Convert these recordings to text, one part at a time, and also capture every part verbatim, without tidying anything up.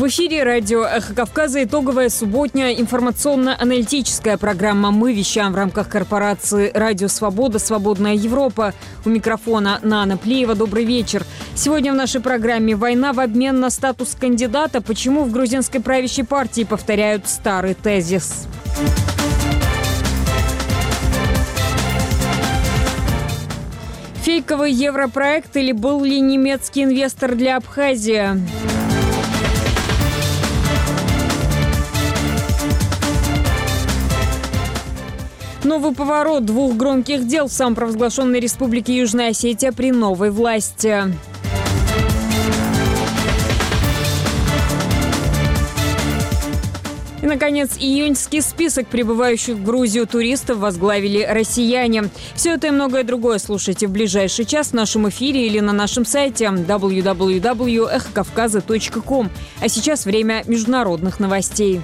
эфире радио «Эхо Кавказа» итоговая субботняя информационно-аналитическая программа. Мы вещаем в рамках корпорации «Радио Свобода. Свободная Европа». У микрофона Нана Плиева. Добрый вечер. Сегодня в нашей программе «Война в обмен на статус кандидата. Почему в грузинской правящей партии повторяют старый тезис?» Фейковый европроект или был ли немецкий инвестор для Абхазии? Новый поворот двух громких дел в самопровозглашенной республике Южная Осетия при новой власти. И, наконец, июньский список прибывающих в Грузию туристов возглавили россияне. Все это и многое другое слушайте в ближайший час в нашем эфире или на нашем сайте дабл ю дабл ю дабл ю точка эхо кавказа точка ком. А сейчас время международных новостей.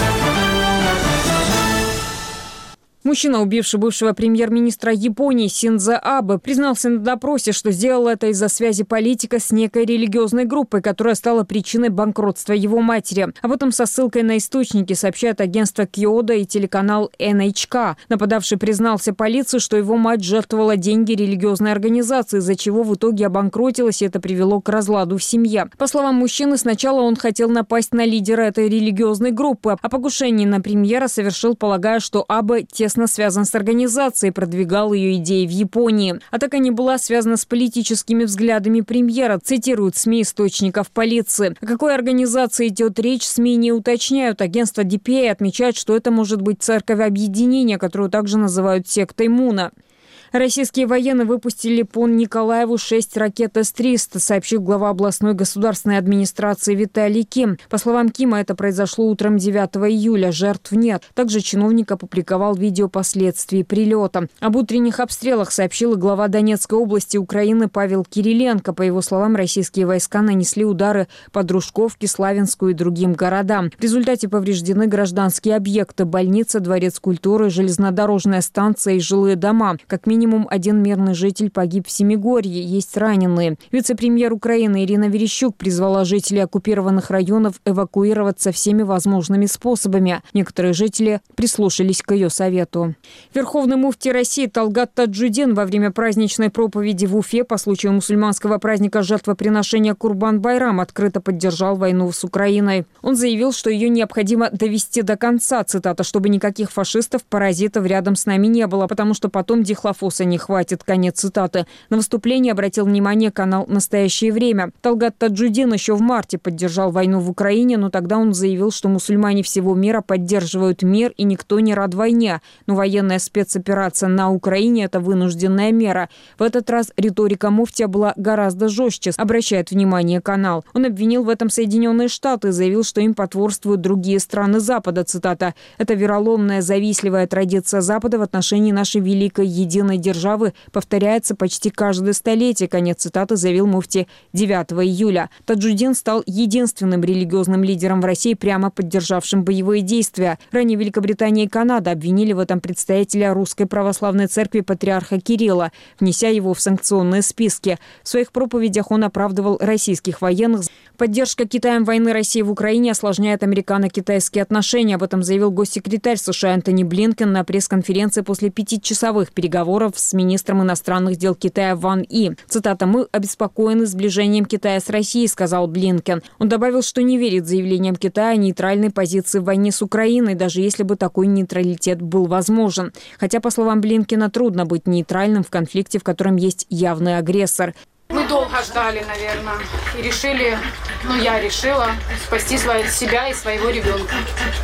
Мужчина, убивший бывшего премьер-министра Японии Синдзо Абе, признался на допросе, что сделал это из-за связи политика с некой религиозной группой, которая стала причиной банкротства его матери. Об этом со ссылкой на источники сообщает агентство Киода и телеканал эн эйч ка. Нападавший признался полиции, что его мать жертвовала деньги религиозной организации, из-за чего в итоге обанкротилась, и это привело к разладу в семье. По словам мужчины, сначала он хотел напасть на лидера этой религиозной группы, а покушение на премьера совершил, полагая, что Абе тесно связан с организацией, продвигал ее идеи в Японии. Атака не была связана с политическими взглядами премьера, цитируют СМИ источников полиции. О какой организации идет речь, СМИ не уточняют. Агентство ди пи эй отмечает, что это может быть церковь объединения, которую также называют сектой Муна. Российские военные выпустили по Николаеву шесть ракет эс триста, сообщил глава областной государственной администрации Виталий Ким. По словам Кима, это произошло утром девятого июля. Жертв нет. Также чиновник опубликовал видео последствий прилета. Об утренних обстрелах сообщил и глава Донецкой области Украины Павел Кириленко. По его словам, российские войска нанесли удары по Дружковке, Славянску и другим городам. В результате повреждены гражданские объекты: больница, дворец культуры, железнодорожная станция и жилые дома. Как минимум Минимум один мирный житель погиб в Семигорье, есть раненые. Вице-премьер Украины Ирина Верещук призвала жителей оккупированных районов эвакуироваться всеми возможными способами. Некоторые жители прислушались к ее совету. Верховный муфтий России Талгат Таджудин во время праздничной проповеди в Уфе по случаю мусульманского праздника жертвоприношения Курбан-Байрам открыто поддержал войну с Украиной. Он заявил, что ее необходимо довести до конца, цитата, чтобы никаких фашистов, паразитов рядом с нами не было, потому что потом дихлофоса не хватит, конец цитаты. На выступление обратил внимание канал «Настоящее время». Талгат Таджудин еще в марте поддержал войну в Украине, но тогда он заявил, что мусульмане всего мира поддерживают мир и никто не рад войне. Но военная спецоперация на Украине – это вынужденная мера. В этот раз риторика муфтия была гораздо жестче, обращает внимание канал. Он обвинил в этом Соединенные Штаты и заявил, что им потворствуют другие страны Запада, цитата. «Это вероломная, завистливая традиция Запада в отношении нашей великой единой державы повторяется почти каждое столетие», конец цитаты, заявил муфти девятого июля. Таджудин стал единственным религиозным лидером в России, прямо поддержавшим боевые действия. Ранее Великобритания и Канада обвинили в этом представителя Русской Православной Церкви патриарха Кирилла, внеся его в санкционные списки. В своих проповедях он оправдывал российских военных. Поддержка Китаем войны России в Украине осложняет американо-китайские отношения. Об этом заявил госсекретарь США Энтони Блинкен на пресс-конференции после пятичасовых переговоров с министром иностранных дел Китая Ван И. Цитата: «Мы обеспокоены сближением Китая с Россией», сказал Блинкен. Он добавил, что не верит заявлениям Китая о нейтральной позиции в войне с Украиной, даже если бы такой нейтралитет был возможен. Хотя, по словам Блинкена, трудно быть нейтральным в конфликте, в котором есть явный агрессор. Мы долго ждали, наверное, и решили, ну я решила спасти свой, себя и своего ребенка.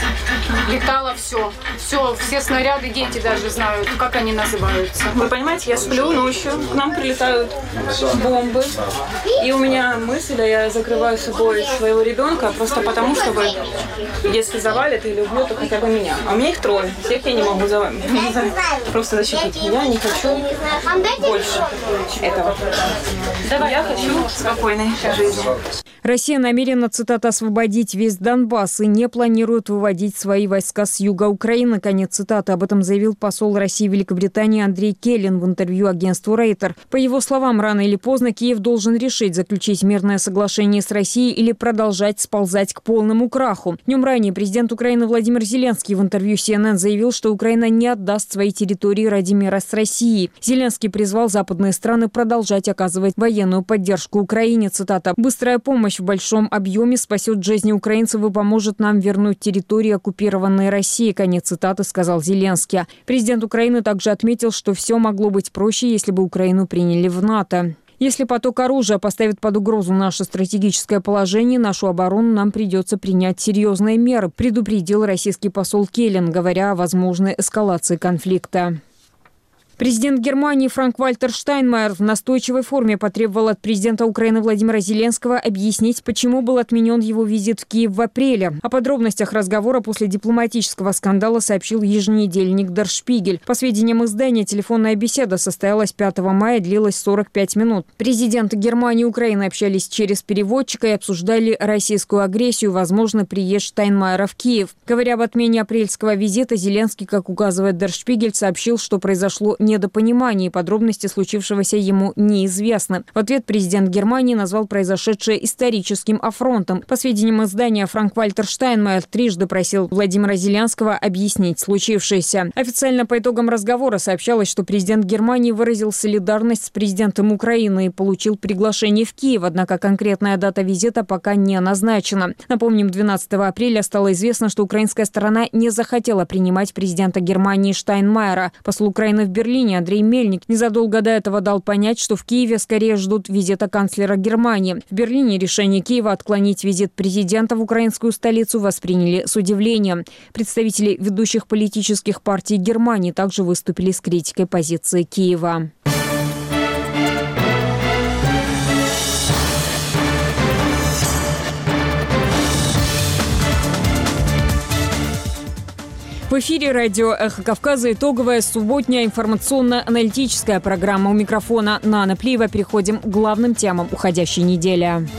Летало все, все, все снаряды, дети даже знают, как они называются. Вы понимаете, я сплю ночью, к нам прилетают бомбы, и у меня мысль, я закрываю собой своего ребенка просто потому, чтобы, если завалит или убьет, то хотя бы меня. А у меня их трое, всех я не могу завалить, просто защитить. Я не хочу больше этого. Да, Я хочу спокойной жизни. Россия намерена, цитата, освободить весь Донбасс и не планирует выводить свои войска с юга Украины. Конец цитаты. Об этом заявил посол России в Великобритании Андрей Келлин в интервью агентству Рейтер. По его словам, рано или поздно Киев должен решить, заключить мирное соглашение с Россией или продолжать сползать к полному краху. Днем ранее президент Украины Владимир Зеленский в интервью си эн эн заявил, что Украина не отдаст свои территории ради мира с Россией. Зеленский призвал западные страны продолжать оказывать военную поддержку Украине. Цитата. «Быстрая помощь в большом объеме спасет жизни украинцев и поможет нам вернуть территории, оккупированные Россией». Конец цитаты, сказал Зеленский. Президент Украины также отметил, что все могло быть проще, если бы Украину приняли в НАТО. Если поток оружия поставит под угрозу наше стратегическое положение, нашу оборону, нам придется принять серьезные меры, предупредил российский посол Келлин, говоря о возможной эскалации конфликта. Президент Германии Франк-Вальтер Штайнмайер в настойчивой форме потребовал от президента Украины Владимира Зеленского объяснить, почему был отменен его визит в Киев в апреле. О подробностях разговора после дипломатического скандала сообщил еженедельник Der Spiegel. По сведениям издания, телефонная беседа состоялась пятого мая, длилась сорок пять минут. Президенты Германии и Украины общались через переводчика и обсуждали российскую агрессию, возможно, приезд Штайнмайера в Киев. Говоря об отмене апрельского визита, Зеленский, как указывает Der Spiegel, сообщил, что произошло недопонимание, и подробности случившегося ему неизвестны. В ответ президент Германии назвал произошедшее историческим афронтом. По сведениям издания, Франк-Вальтер Штайнмайер трижды просил Владимира Зеленского объяснить случившееся. Официально по итогам разговора сообщалось, что президент Германии выразил солидарность с президентом Украины и получил приглашение в Киев, однако конкретная дата визита пока не назначена. Напомним, двенадцатого апреля стало известно, что украинская сторона не захотела принимать президента Германии Штайнмайера. Посол Украины в Берлине Андрей Мельник незадолго до этого дал понять, что в Киеве скорее ждут визита канцлера Германии. В Берлине решение Киева отклонить визит президента в украинскую столицу восприняли с удивлением. Представители ведущих политических партий Германии также выступили с критикой позиции Киева. В эфире радио «Эхо Кавказа» итоговая субботняя информационно-аналитическая программа. У микрофона Нана Плиева. Переходим к главным темам уходящей недели.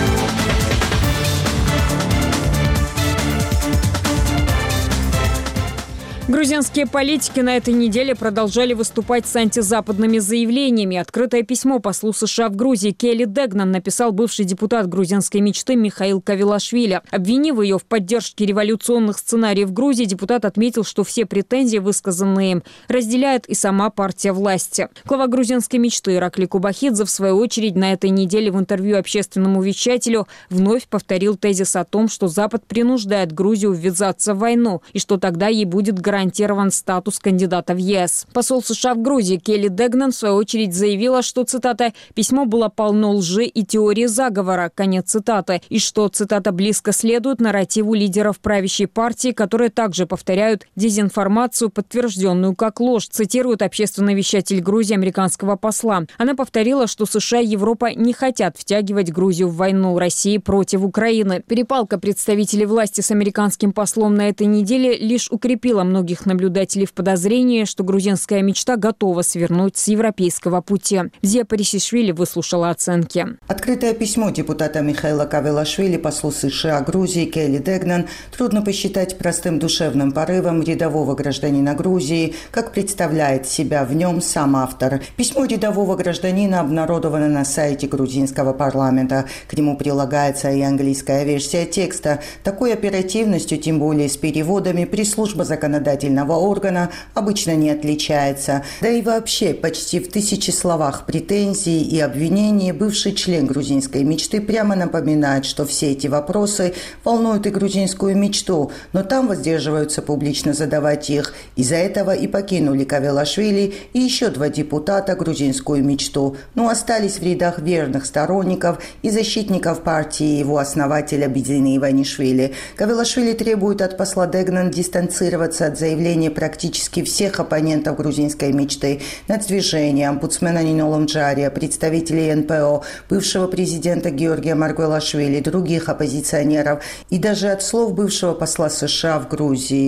Грузинские политики на этой неделе продолжали выступать с антизападными заявлениями. Открытое письмо послу США в Грузии Келли Дегнан написал бывший депутат грузинской мечты Михаил Кавилашвили. Обвинив ее в поддержке революционных сценариев Грузии, депутат отметил, что все претензии, высказанные им, разделяет и сама партия власти. Глава грузинской мечты Иракли Кубахидзе, в свою очередь, на этой неделе в интервью общественному вещателю вновь повторил тезис о том, что Запад принуждает Грузию ввязаться в войну и что тогда ей будет гарантирован гарантирован статус кандидата в ЕС. Посол США в Грузии Келли Дегнан в свою очередь заявила, что, цитата, «письмо было полно лжи и теории заговора», конец цитаты, и что, цитата, «близко следует нарративу лидеров правящей партии, которые также повторяют дезинформацию, подтвержденную как ложь», цитирует общественный вещатель Грузии американского посла. Она повторила, что США и Европа не хотят втягивать Грузию в войну России против Украины. Перепалка представителей власти с американским послом на этой неделе лишь укрепила многих наблюдателей в подозрении, что грузинская мечта готова свернуть с европейского пути. Зия Парисишвили выслушала оценки. Открытое письмо депутата Михаила Кавилашвили послу США Грузии Келли Дегнан трудно посчитать простым душевным порывом рядового гражданина Грузии, как представляет себя в нем сам автор. Письмо рядового гражданина обнародовано на сайте грузинского парламента. К нему прилагается и английская версия текста. Такой оперативностью, тем более с переводами, пресс-служба законодательного органа обычно не отличается. Да и вообще, почти в тысячи словах претензий и обвинений бывший член грузинской мечты прямо напоминает, что все эти вопросы волнуют и грузинскую мечту, но там воздерживаются публично задавать их. Из-за этого и покинули Кавилашвили и еще два депутата грузинскую мечту, но остались в рядах верных сторонников и защитников партии его основателя Бидзины Иванишвили. Кавилашвили требует от посла Дегнан дистанцироваться от заявления практически всех оппонентов грузинской мечты, нацдвижения, омбудсмена Нино Ломджария, представителей эн пэ о, бывшего президента Георгия Маргвелашвили, других оппозиционеров и даже от слов бывшего посла США в Грузии.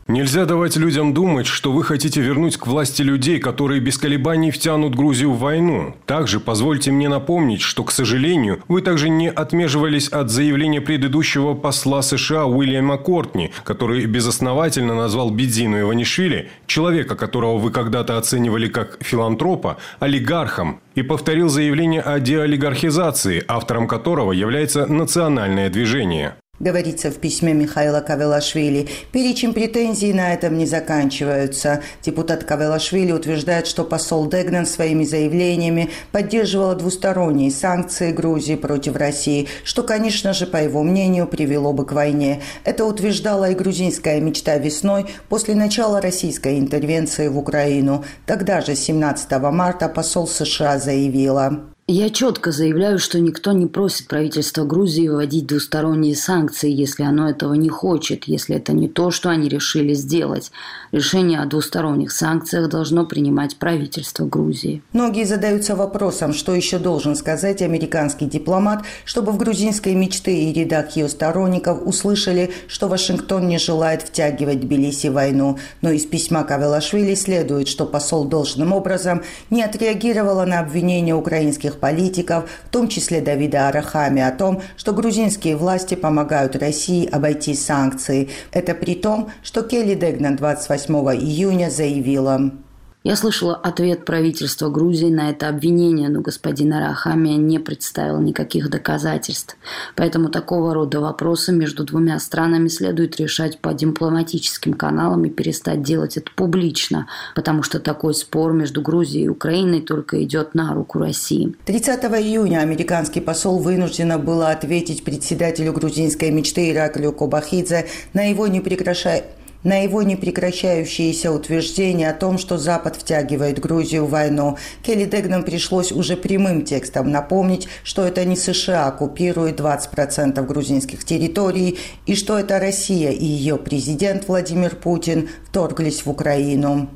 Нельзя давать людям думать, что вы хотите вернуть к власти людей, которые без колебаний втянут Грузию в войну. Также позвольте мне напомнить, что, к сожалению, вы также не отмеживались от заявления предыдущего посла США Уильяма Кортни, который безосновательно назвал Бидзину Иванишвили, человека, которого вы когда-то оценивали как филантропа, олигархом, и повторил заявление о деолигархизации, автором которого является национальное движение. Говорится в письме Михаила Кавелашвили. Перечень претензий на этом не заканчиваются. Депутат Кавелашвили утверждает, что посол Дегнан своими заявлениями поддерживала двусторонние санкции Грузии против России, что, конечно же, по его мнению, привело бы к войне. Это утверждала и грузинская мечта весной после начала российской интервенции в Украину. Тогда же, семнадцатого марта, посол США заявила: «Я четко заявляю, что никто не просит правительство Грузии вводить двусторонние санкции, если оно этого не хочет, если это не то, что они решили сделать. Решение о двусторонних санкциях должно принимать правительство Грузии». Многие задаются вопросом, что еще должен сказать американский дипломат, чтобы в грузинской мечты и рядах ее сторонников услышали, что Вашингтон не желает втягивать Тбилиси в войну. Но из письма Кавелашвили следует, что посол должным образом не отреагировала на обвинения украинских политиков, в том числе Давида Арахами, о том, что грузинские власти помогают России обойти санкции. Это при том, что Келли Дегнан двадцать восьмого июня заявила: «Я слышала ответ правительства Грузии на это обвинение, но господин Арахами не представил никаких доказательств. Поэтому такого рода вопросы между двумя странами следует решать по дипломатическим каналам и перестать делать это публично, потому что такой спор между Грузией и Украиной только идет на руку России». тридцатого июня американский посол вынуждена была ответить председателю грузинской мечты Ираклию Кобахидзе на его непрекращающий на его непрекращающиеся утверждения о том, что Запад втягивает Грузию в войну. Келли Дегнан пришлось уже прямым текстом напомнить, что это не США оккупирует двадцать процентов грузинских территорий и что это Россия и ее президент Владимир Путин вторглись в Украину.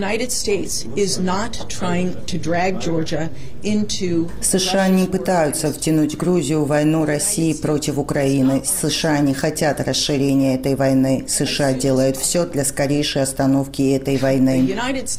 США не пытаются втянуть Грузию в войну России против Украины. США не хотят расширения этой войны. США делают все для скорейшей остановки этой войны.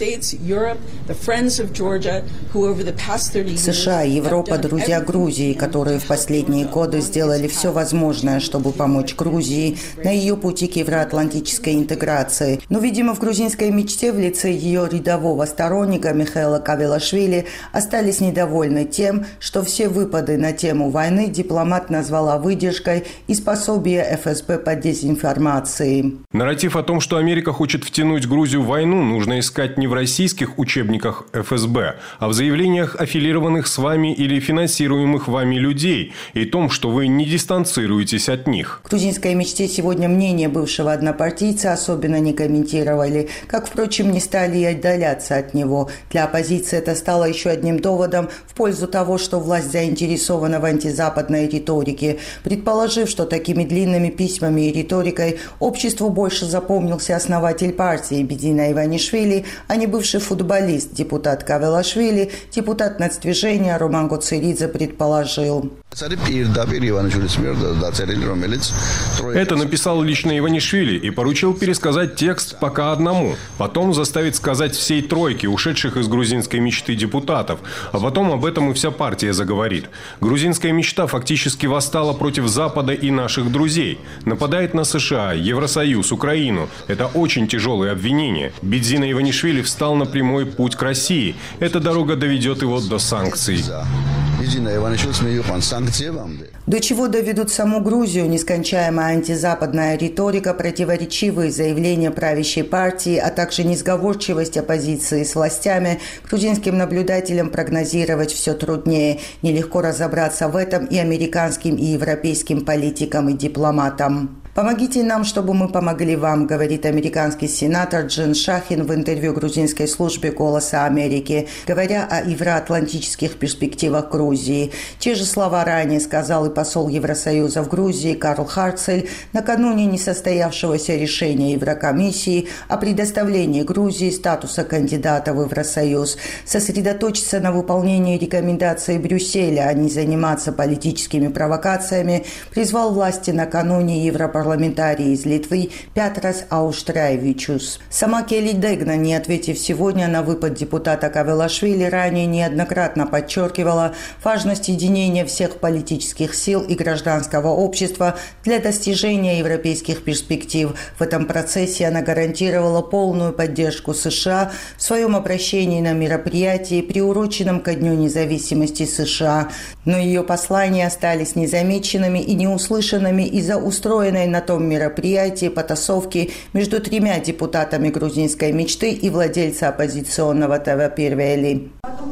США и Европа – друзья Грузии, которые в последние годы сделали все возможное, чтобы помочь Грузии на ее пути к евроатлантической интеграции. Но, видимо, в грузинской мечте в лице ее рядового сторонника Михаила Кавелашвили остались недовольны тем, что все выпады на тему войны дипломат назвала выдержкой и способие эф эс бэ по дезинформации. Нарратив о том, что Америка хочет втянуть Грузию в войну, нужно искать не в российских учебниках эф эс бэ, а в заявлениях аффилированных с вами или финансируемых вами людей и том, что вы не дистанцируетесь от них. В грузинской мечте сегодня мнение бывшего однопартийца особенно не комментировали, как, впрочем, не стали и отдаляться от него. Для оппозиции это стало еще одним доводом в пользу того, что власть заинтересована в антизападной риторике, предположив, что такими длинными письмами и риторикой обществу больше запомнился основатель партии Бидзина Иванишвили, а не бывший футболист, депутат Кавелашвили, депутат нацдвижения Роман Гоцеридзе предположил. Это написал лично Иванишвили и поручил пересказать текст пока одному, потом заставить сказать всей тройке ушедших из грузинской мечты депутатов, а потом об этом и вся партия заговорит. Грузинская мечта фактически восстала против Запада и наших друзей, нападает на США, Евросоюз, Украину. Это очень тяжелые обвинения. Бидзина Иванишвили встал на прямой путь к России. Эта дорога доведет его до санкций. До чего доведут саму Грузию нескончаемая антизападная риторика, противоречивые заявления правящей партии, а также несговорчивость оппозиции с властями, грузинским наблюдателям прогнозировать все труднее. Нелегко разобраться в этом и американским, и европейским политикам и дипломатам. «Помогите нам, чтобы мы помогли вам», говорит американский сенатор Джин Шахин в интервью грузинской службе «Голоса Америки», говоря о евроатлантических перспективах Грузии. Те же слова ранее сказал и посол Евросоюза в Грузии Карл Харцель накануне несостоявшегося решения Еврокомиссии о предоставлении Грузии статуса кандидата в Евросоюз. Сосредоточиться на выполнении рекомендаций Брюсселя, а не заниматься политическими провокациями, призвал власти накануне Европарламента парламентарий из Литвы Петрас Ауштрайвичус. Сама Келли Дегнан, не ответив сегодня на выпад депутата Кавелашвили, ранее неоднократно подчеркивала важность единения всех политических сил и гражданского общества для достижения европейских перспектив. В этом процессе она гарантировала полную поддержку США в своем обращении на мероприятии, приуроченном ко Дню независимости США. Но ее послания остались незамеченными и неуслышанными из-за устроенной на том мероприятии потасовки между тремя депутатами грузинской мечты и владельца оппозиционного ТВ «Первели».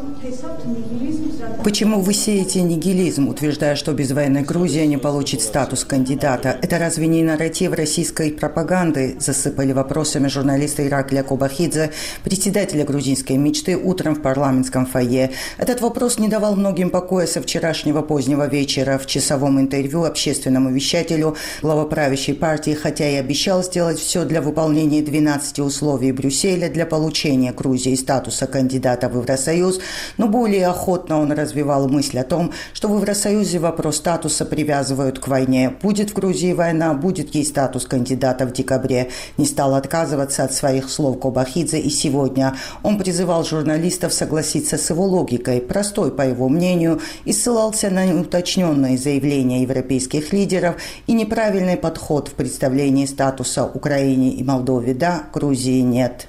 Почему вы сеете нигилизм, утверждая, что без войны Грузия не получит статус кандидата? Это разве не нарратив российской пропаганды? Засыпали вопросами журналиста Иракля Кобахидзе, председателя грузинской мечты, утром в парламентском фойе. Этот вопрос не давал многим покоя со вчерашнего позднего вечера. В часовом интервью общественному вещателю глава правящей партии, хотя и обещал сделать все для выполнения двенадцати условий Брюсселя для получения Грузии статуса кандидата в Евросоюз, но более охотно он развивал мысль о том, что в Евросоюзе вопрос статуса привязывают к войне. Будет в Грузии война, будет ей статус кандидата в декабре. Не стал отказываться от своих слов Кобахидзе и сегодня. Он призывал журналистов согласиться с его логикой, простой, по его мнению, и ссылался на неуточненные заявления европейских лидеров и неправильный подход в представлении статуса Украине и Молдове да, Грузии нет.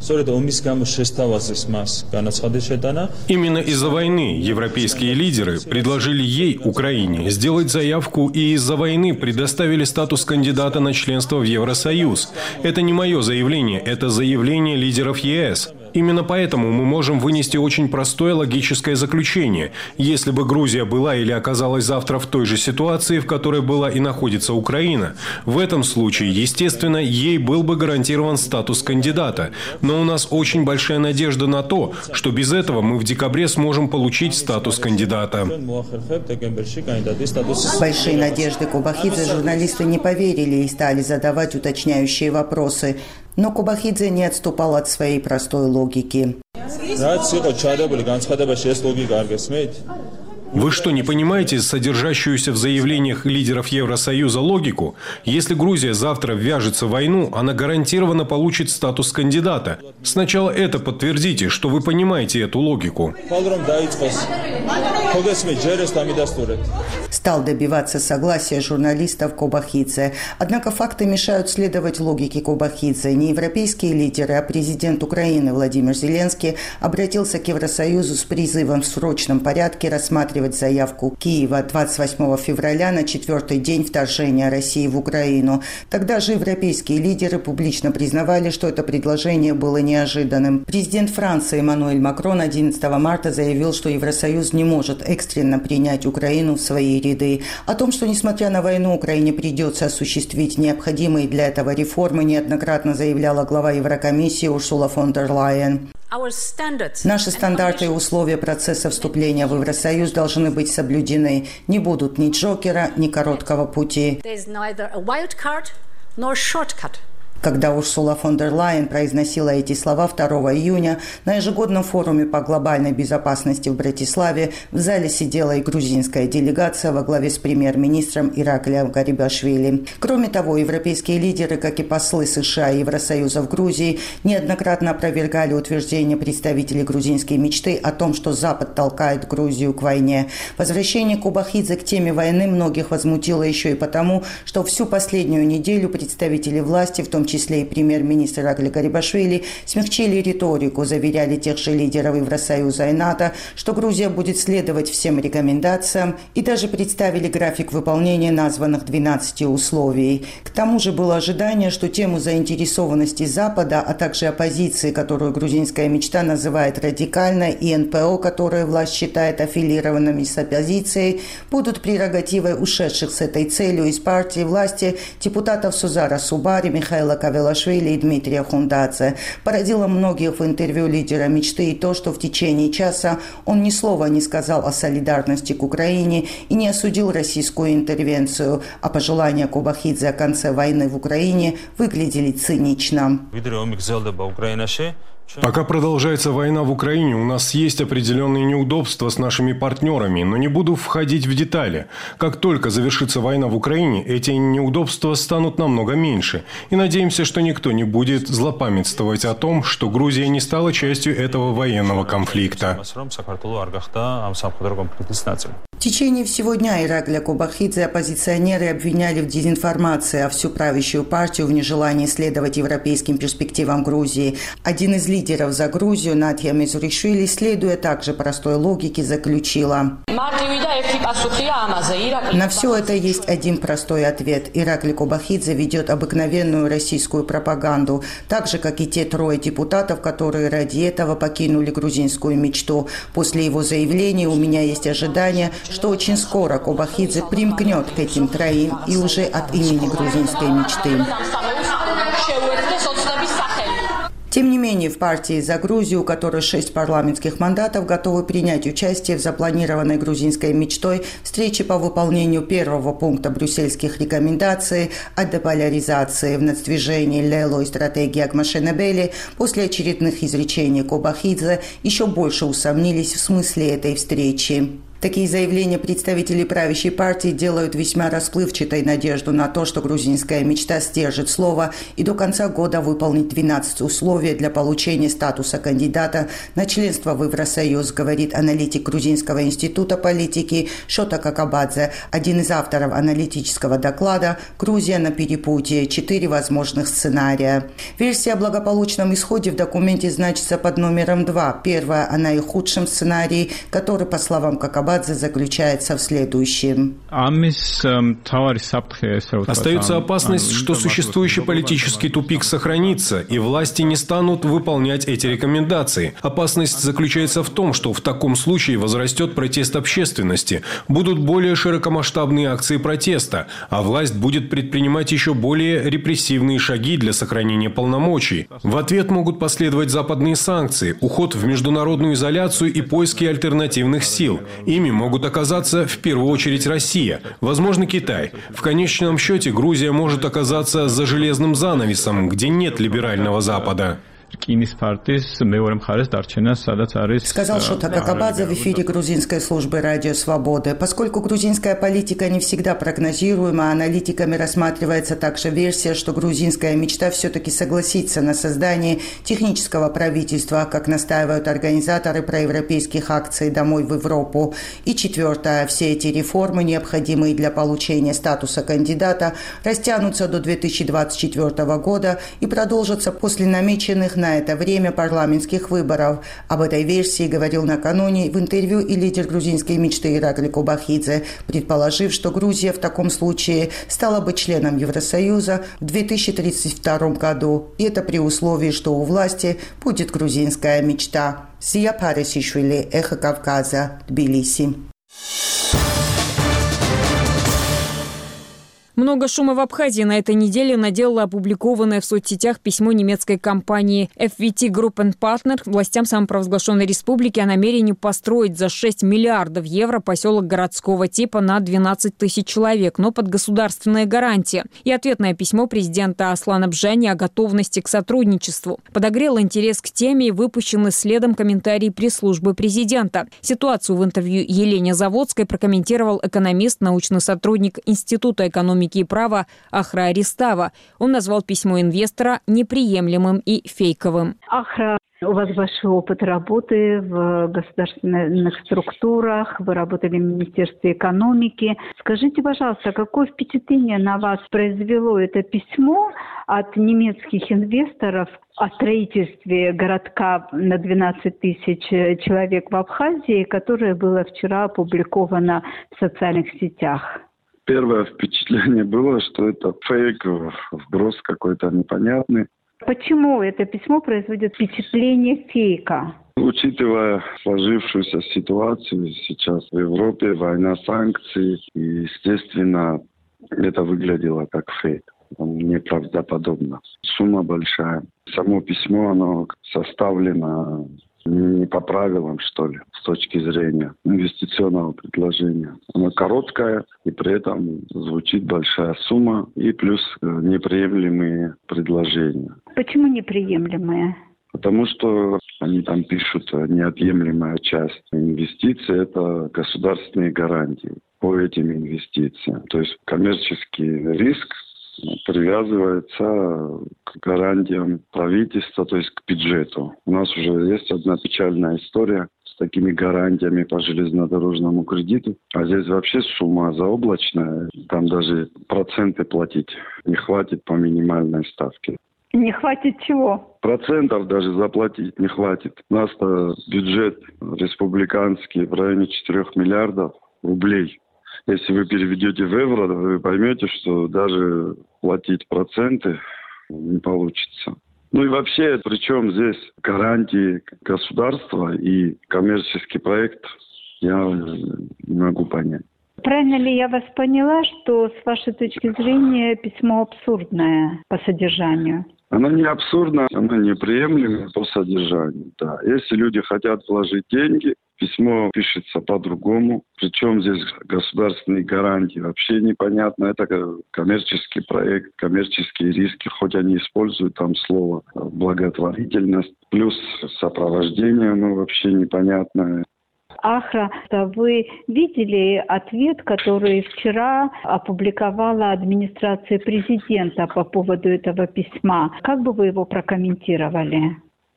Именно из-за войны европейские лидеры предложили ей, Украине, сделать заявку и из-за войны предоставили статус кандидата на членство в Евросоюз. Это не мое заявление, это заявление лидеров ЕС. Именно поэтому мы можем вынести очень простое логическое заключение. Если бы Грузия была или оказалась завтра в той же ситуации, в которой была и находится Украина, в этом случае, естественно, ей был бы гарантирован статус кандидата. Но у нас очень большая надежда на то, что без этого мы в декабре сможем получить статус кандидата. Большие надежды Кобахидзе журналисты не поверили и стали задавать уточняющие вопросы. Но Кобахидзе не отступал от своей простой логики. Вы что, не понимаете содержащуюся в заявлениях лидеров Евросоюза логику? Если Грузия завтра ввяжется в войну, она гарантированно получит статус кандидата. Сначала это подтвердите, что вы понимаете эту логику. Стал добиваться согласия журналистов Кобахидзе. Однако факты мешают следовать логике Кобахидзе. Не европейские лидеры, а президент Украины Владимир Зеленский обратился к Евросоюзу с призывом в срочном порядке рассматривать заявку Киева двадцать восьмого февраля на четвертый день вторжения России в Украину. Тогда же европейские лидеры публично признавали, что это предложение было неожиданным. Президент Франции Эммануэль Макрон одиннадцатого марта заявил, что Евросоюз не может экстренно принять Украину в свои ряды. О том, что, несмотря на войну, Украине придется осуществить необходимые для этого реформы, неоднократно заявляла глава Еврокомиссии Урсула фон дер Лайен. Наши стандарты и условия процесса вступления в Евросоюз должны быть соблюдены. Не будут ни Джокера, ни короткого пути. Когда Урсула фон дер Лайен произносила эти слова второго июня, на ежегодном форуме по глобальной безопасности в Братиславе в зале сидела и грузинская делегация во главе с премьер-министром Ираклием Гарибашвили. Кроме того, европейские лидеры, как и послы США и Евросоюза в Грузии, неоднократно опровергали утверждения представителей грузинской мечты о том, что Запад толкает Грузию к войне. Возвращение Кобахидзе к теме войны многих возмутило еще и потому, что всю последнюю неделю представители власти, в том числе и премьер-министр Иракли Гарибашвили, смягчили риторику, заверяли тех же лидеров Евросоюза и НАТО, что Грузия будет следовать всем рекомендациям, и даже представили график выполнения названных двенадцати условий. К тому же было ожидание, что тему заинтересованности Запада, а также оппозиции, которую грузинская мечта называет радикальной, и эн пэ о, которую власть считает аффилированными с оппозицией, будут прерогативой ушедших с этой целью из партии власти депутатов Сузара Субари, Михаила Кавелашвили и Дмитрия Хундадзе. Породило многих в интервью лидера мечты и то, что в течение часа он ни слова не сказал о солидарности к Украине и не осудил российскую интервенцию, а пожелания Кобахидзе о конце войны в Украине выглядели цинично. Пока продолжается война в Украине, у нас есть определенные неудобства с нашими партнерами, но не буду входить в детали. Как только завершится война в Украине, эти неудобства станут намного меньше. И надеемся, что никто не будет злопамятствовать о том, что Грузия не стала частью этого военного конфликта. В течение всего дня Иракли Кобахидзе оппозиционеры обвиняли в дезинформации, а всю правящую партию в нежелании следовать европейским перспективам Грузии. Один из лидеров за Грузию, Надья Мезуришвили, следуя также простой логике, заключила: на все это есть один простой ответ. Иракли Кобахидзе ведет обыкновенную российскую пропаганду, так же, как и те трое депутатов, которые ради этого покинули грузинскую мечту. После его заявления у меня есть ожидание, что очень скоро Кобахидзе примкнет к этим троим и уже от имени грузинской мечты. Тем не менее, в партии «За Грузию», у которой шесть парламентских мандатов, готовы принять участие в запланированной грузинской мечтой встрече по выполнению первого пункта брюссельских рекомендаций о деполяризации в надвижении Лело и стратегии Агмашенебели, после очередных изречений Кобахидзе еще больше усомнились в смысле этой встречи. Такие заявления представителей правящей партии делают весьма расплывчатой надежду на то, что грузинская мечта сдержит слово и до конца года выполнит двенадцать условий для получения статуса кандидата на членство в Евросоюз, говорит аналитик Грузинского института политики Шота Какабадзе, один из авторов аналитического доклада «Грузия на перепутье. Четыре возможных сценария». Версия о благополучном исходе в документе значится под номером два. Первая о наихудшем сценарии, который, по словам Какабадзе, заключается в следующем. Остается опасность, что существующий политический тупик сохранится, и власти не станут выполнять эти рекомендации. Опасность заключается в том, что в таком случае возрастет протест общественности, будут более широкомасштабные акции протеста, а власть будет предпринимать еще более репрессивные шаги для сохранения полномочий. В ответ могут последовать западные санкции, уход в международную изоляцию и поиски альтернативных сил. Ими могут оказаться в первую очередь Россия, возможно, Китай. В конечном счете Грузия может оказаться за железным занавесом, где нет либерального Запада. Сказал Шота Какабадзе в эфире грузинской службы «Радио Свободы». Поскольку грузинская политика не всегда прогнозируема, аналитиками рассматривается также версия, что грузинская мечта все-таки согласится на создание технического правительства, как настаивают организаторы проевропейских акций «Домой в Европу». И четвертое. Все эти реформы, необходимые для получения статуса кандидата, растянутся до две тысячи двадцать четвёртого года и продолжатся после намеченных на это время парламентских выборов. Об этой версии говорил накануне в интервью и лидер грузинской мечты Иракли Кобахидзе, предположив, что Грузия в таком случае стала бы членом Евросоюза в две тысячи тридцать втором году. И это при условии, что у власти будет грузинская мечта. Зия Парисишвили, Эхо Кавказа, Тбилиси. Много шума в Абхазии на этой неделе наделало опубликованное в соцсетях письмо немецкой компании эф ви ти Group and Partner властям самопровозглашенной республики о намерении построить за шесть миллиардов евро поселок городского типа на двенадцать тысяч человек, но под государственные гарантии. И ответное письмо президента Аслана Бжани о готовности к сотрудничеству. Подогрел интерес к теме и выпущенный следом комментарий пресс-службы президента. Ситуацию в интервью Елене Заводской прокомментировал экономист, научный сотрудник Института экономики и права Ахра Аристава. Он назвал письмо инвестора неприемлемым и фейковым. Ахра, у вас большой опыт работы в государственных структурах, вы работали в Министерстве экономики. Скажите, пожалуйста, какое впечатление на вас произвело это письмо от немецких инвесторов о строительстве городка на двенадцать тысяч человек в Абхазии, которое было вчера опубликовано в социальных сетях? Первое впечатление было, что это фейк, вброс какой-то непонятный. Почему это письмо производит впечатление фейка? Учитывая сложившуюся ситуацию сейчас в Европе, война, санкции, и, естественно, это выглядело как фейк. Неправдоподобно. Сумма большая. Само письмо, оно составлено не по правилам, что ли, с точки зрения инвестиционного предложения. Оно короткое, и при этом звучит большая сумма, и плюс неприемлемые предложения. Почему неприемлемые? Потому что они там пишут, неотъемлемая часть инвестиций – это государственные гарантии по этим инвестициям. То есть коммерческий риск привязывается к гарантиям правительства, то есть к бюджету. У нас уже есть одна печальная история с такими гарантиями по железнодорожному кредиту. А здесь вообще сумма заоблачная. Там даже проценты платить не хватит по минимальной ставке. Не хватит чего? Процентов даже заплатить не хватит. У нас бюджет республиканский в районе четырёх миллиардов рублей. Если вы переведете в евро, вы поймете, что даже платить проценты не получится. Ну и вообще, причем здесь гарантии государства и коммерческий проект, я не могу понять. Правильно ли я вас поняла, что с вашей точки зрения письмо абсурдное по содержанию? Оно не абсурдно, оно неприемлемо по содержанию. Да. Если люди хотят вложить деньги, письмо пишется по-другому. Причем здесь государственные гарантии вообще непонятно. Это коммерческий проект, коммерческие риски, хоть они используют там слово благотворительность. Плюс сопровождение, ну вообще непонятное. Ахра, вы видели ответ, который вчера опубликовала администрация президента по поводу этого письма? Как бы вы его прокомментировали?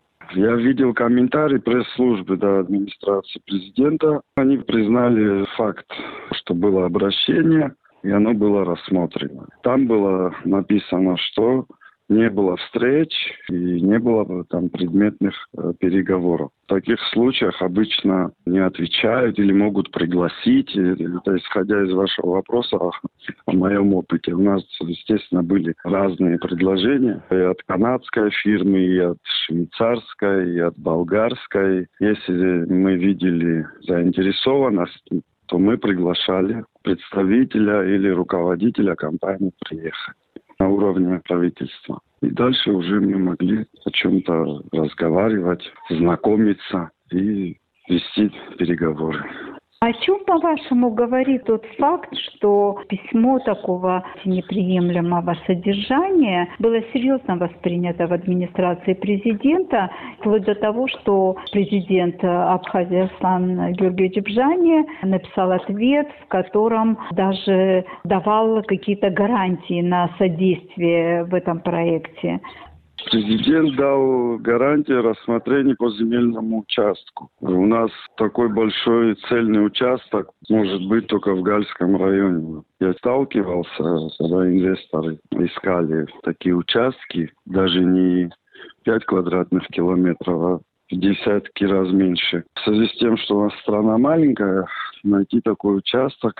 Я видел комментарий пресс-службы до администрации президента. Они признали факт, что было обращение, и оно было рассмотрено. Там было написано, что не было встреч и не было там предметных э, переговоров. В таких случаях обычно не отвечают или могут пригласить. Это исходя из вашего вопроса о, о моем опыте. У нас, естественно, были разные предложения и от канадской фирмы, и от швейцарской, и от болгарской. Если мы видели заинтересованность, то мы приглашали представителя или руководителя компании приехать на уровне правительства. И дальше уже мы могли о чем-то разговаривать, знакомиться и вести переговоры. О чем, по-вашему, говорит тот факт, что письмо такого неприемлемого содержания было серьезно воспринято в администрации президента, вплоть до того, что президент Абхазии Аслан Георгиевич Бжани написал ответ, в котором даже давал какие-то гарантии на содействие в этом проекте? Президент дал гарантии рассмотрения по земельному участку. У нас такой большой цельный участок может быть только в Гальском районе. Я сталкивался, когда инвесторы искали такие участки, даже не пять квадратных километров, а в десятки раз меньше. В связи с тем, что у нас страна маленькая, найти такой участок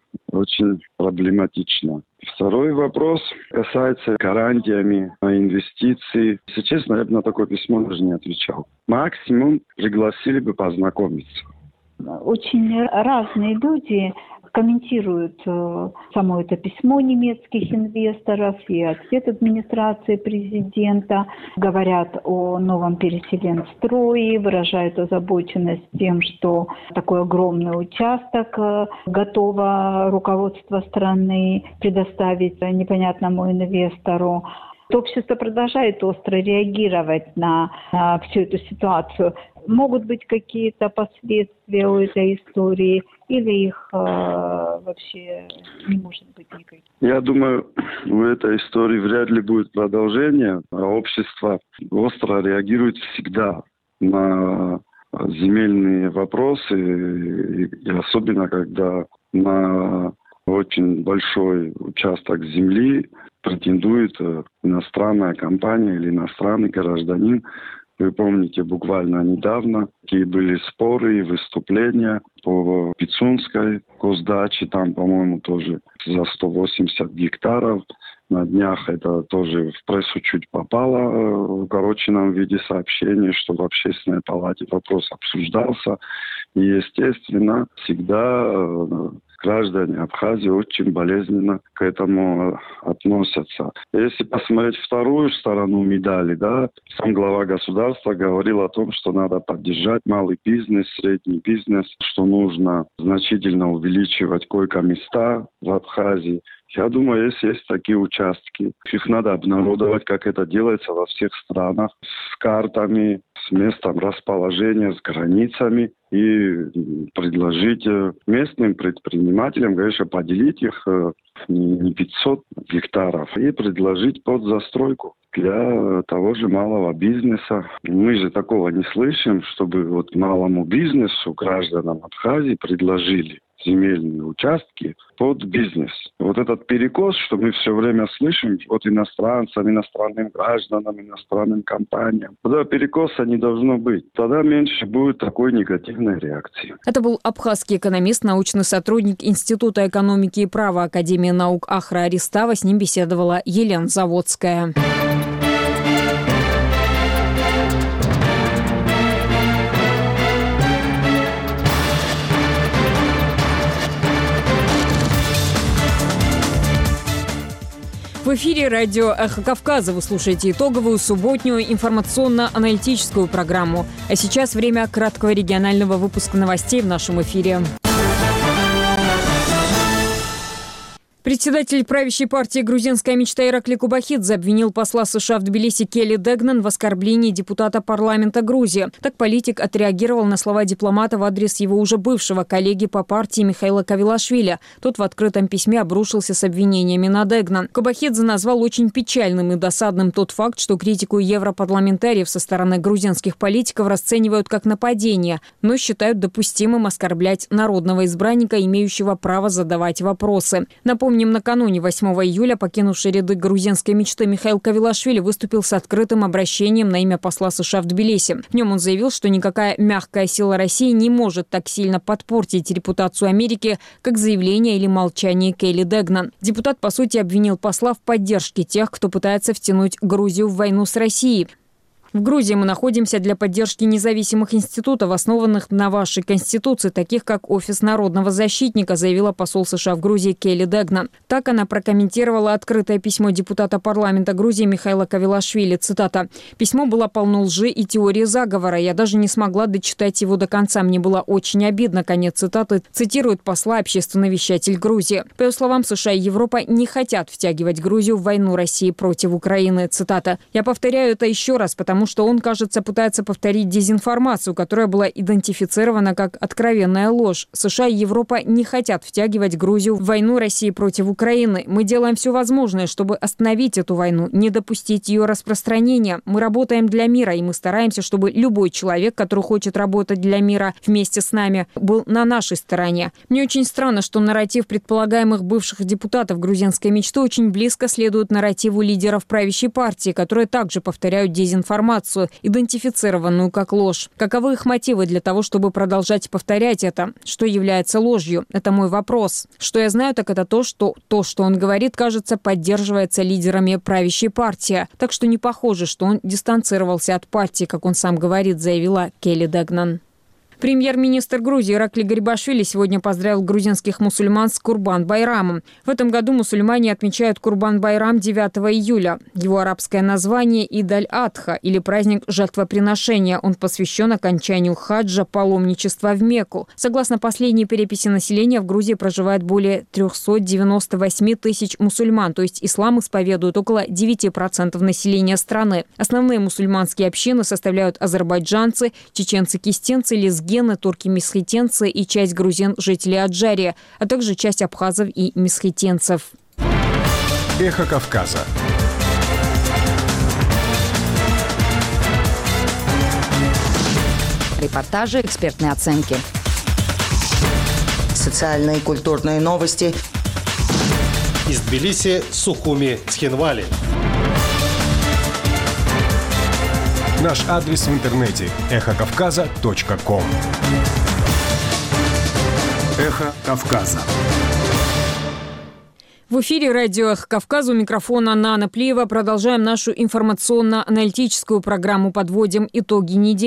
очень проблематично. Второй вопрос касается гарантиями на инвестиции. Если честно, я бы на такое письмо даже не отвечал. Максимум пригласили бы познакомиться. Очень разные люди комментируют э, само это письмо немецких инвесторов и ответ администрации президента. Говорят о новом Переселенстрое, выражают озабоченность тем, что такой огромный участок э, готово руководство страны предоставить непонятному инвестору. Общество продолжает остро реагировать на, на всю эту ситуацию. Могут быть какие-то последствия у этой истории или их э, вообще не может быть никаких? Я думаю, у этой истории вряд ли будет продолжение. Общество остро реагирует всегда на земельные вопросы, и особенно когда на очень большой участок земли претендует иностранная компания или иностранный гражданин. Вы помните, буквально недавно какие были споры и выступления по Пицунской госдаче. Там, по-моему, тоже за сто восемьдесят гектаров. На днях это тоже в прессу чуть попало в укороченном виде сообщения, что в Общественной палате вопрос обсуждался. И, естественно, всегда граждане Абхазии очень болезненно к этому относятся. Если посмотреть вторую сторону медали, да, сам глава государства говорил о том, что надо поддержать малый бизнес, средний бизнес, что нужно значительно увеличивать койко-места в Абхазии. Я думаю, если есть такие участки, их надо обнародовать, как это делается во всех странах, с картами, с местом расположения, с границами, и предложить местным предпринимателям, конечно, поделить их не пятьсот гектаров и предложить под застройку для того же малого бизнеса. Мы же такого не слышим, чтобы вот малому бизнесу, гражданам Абхазии предложили земельные участки под бизнес. Вот этот перекос, что мы все время слышим от иностранцам, иностранным гражданам, иностранным компаниям. Тогда перекоса не должно быть. Тогда меньше будет такой негативной реакции. Это был абхазский экономист, научный сотрудник Института экономики и права Академии наук Ахра Аристава. С ним беседовала Елена Заводская. В эфире радио «Эхо Кавказа». Вы слушаете итоговую субботнюю информационно-аналитическую программу. А сейчас время краткого регионального выпуска новостей в нашем эфире. Председатель правящей партии «Грузинская мечта» Иракли Кубахидзе обвинил посла США в Тбилиси Келли Дегнан в оскорблении депутата парламента Грузии. Так политик отреагировал на слова дипломата в адрес его уже бывшего коллеги по партии Михаила Кавилашвили. Тот в открытом письме обрушился с обвинениями на Дегнан. Кубахидзе назвал очень печальным и досадным тот факт, что критику европарламентариев со стороны грузинских политиков расценивают как нападение, но считают допустимым оскорблять народного избранника, имеющего право задавать вопросы. Напомню, накануне восьмого июля покинувший ряды грузинской мечты Михаил Кавилашвили выступил с открытым обращением на имя посла США в Тбилиси. В нем он заявил, что никакая мягкая сила России не может так сильно подпортить репутацию Америки, как заявление или молчание Келли Дегнан. Депутат, по сути, обвинил посла в поддержке тех, кто пытается втянуть Грузию в войну с Россией. В Грузии мы находимся для поддержки независимых институтов, основанных на вашей Конституции, таких как Офис народного защитника, заявила посол США в Грузии Келли Дегнан. Так она прокомментировала открытое письмо депутата парламента Грузии Михаила Кавилашвили. Цитата. «Письмо было полно лжи и теории заговора. Я даже не смогла дочитать его до конца. Мне было очень обидно». Конец цитаты. Цитирует посла общественный вещатель Грузии. По ее словам, США и Европа не хотят втягивать Грузию в войну России против Украины. Цитата. «Я повторяю это еще раз, потому что он, кажется, пытается повторить дезинформацию, которая была идентифицирована как откровенная ложь. США и Европа не хотят втягивать Грузию в войну России против Украины. Мы делаем все возможное, чтобы остановить эту войну, не допустить ее распространения. Мы работаем для мира, и мы стараемся, чтобы любой человек, который хочет работать для мира вместе с нами, был на нашей стороне. Мне очень странно, что нарратив предполагаемых бывших депутатов грузинской мечты очень близко следует нарративу лидеров правящей партии, которые также повторяют дезинформацию, идентифицированную как ложь. Каковы их мотивы для того, чтобы продолжать повторять это? Что является ложью? Это мой вопрос. Что я знаю, так это то, что то, что он говорит, кажется, поддерживается лидерами правящей партии. Так что не похоже, что он дистанцировался от партии, как он сам говорит, заявила Келли Дегнан. Премьер-министр Грузии Иракли Гарибашвили сегодня поздравил грузинских мусульман с Курбан-Байрамом. В этом году мусульмане отмечают Курбан-Байрам девятого июля. Его арабское название – Идаль-Адха, или праздник жертвоприношения. Он посвящен окончанию хаджа, паломничества в Мекку. Согласно последней переписи населения, в Грузии проживает более триста девяносто восемь тысяч мусульман, то есть ислам исповедует около девять процентов населения страны. Основные мусульманские общины составляют азербайджанцы, чеченцы-кистенцы, лезгины, гены, турки-месхетенцы и часть грузин, жителей Аджарии, а также часть абхазов и месхетенцев. Эхо Кавказа. Репортажи, экспертные оценки. Социальные и культурные новости. Из Тбилиси, Сухуми, Цхинвали. Наш адрес в интернете – эхо кавказа точка ком. Эхо Кавказа. В эфире радио «Эхо Кавказа», у микрофона Нана Плиева. Продолжаем нашу информационно-аналитическую программу «Подводим итоги недели».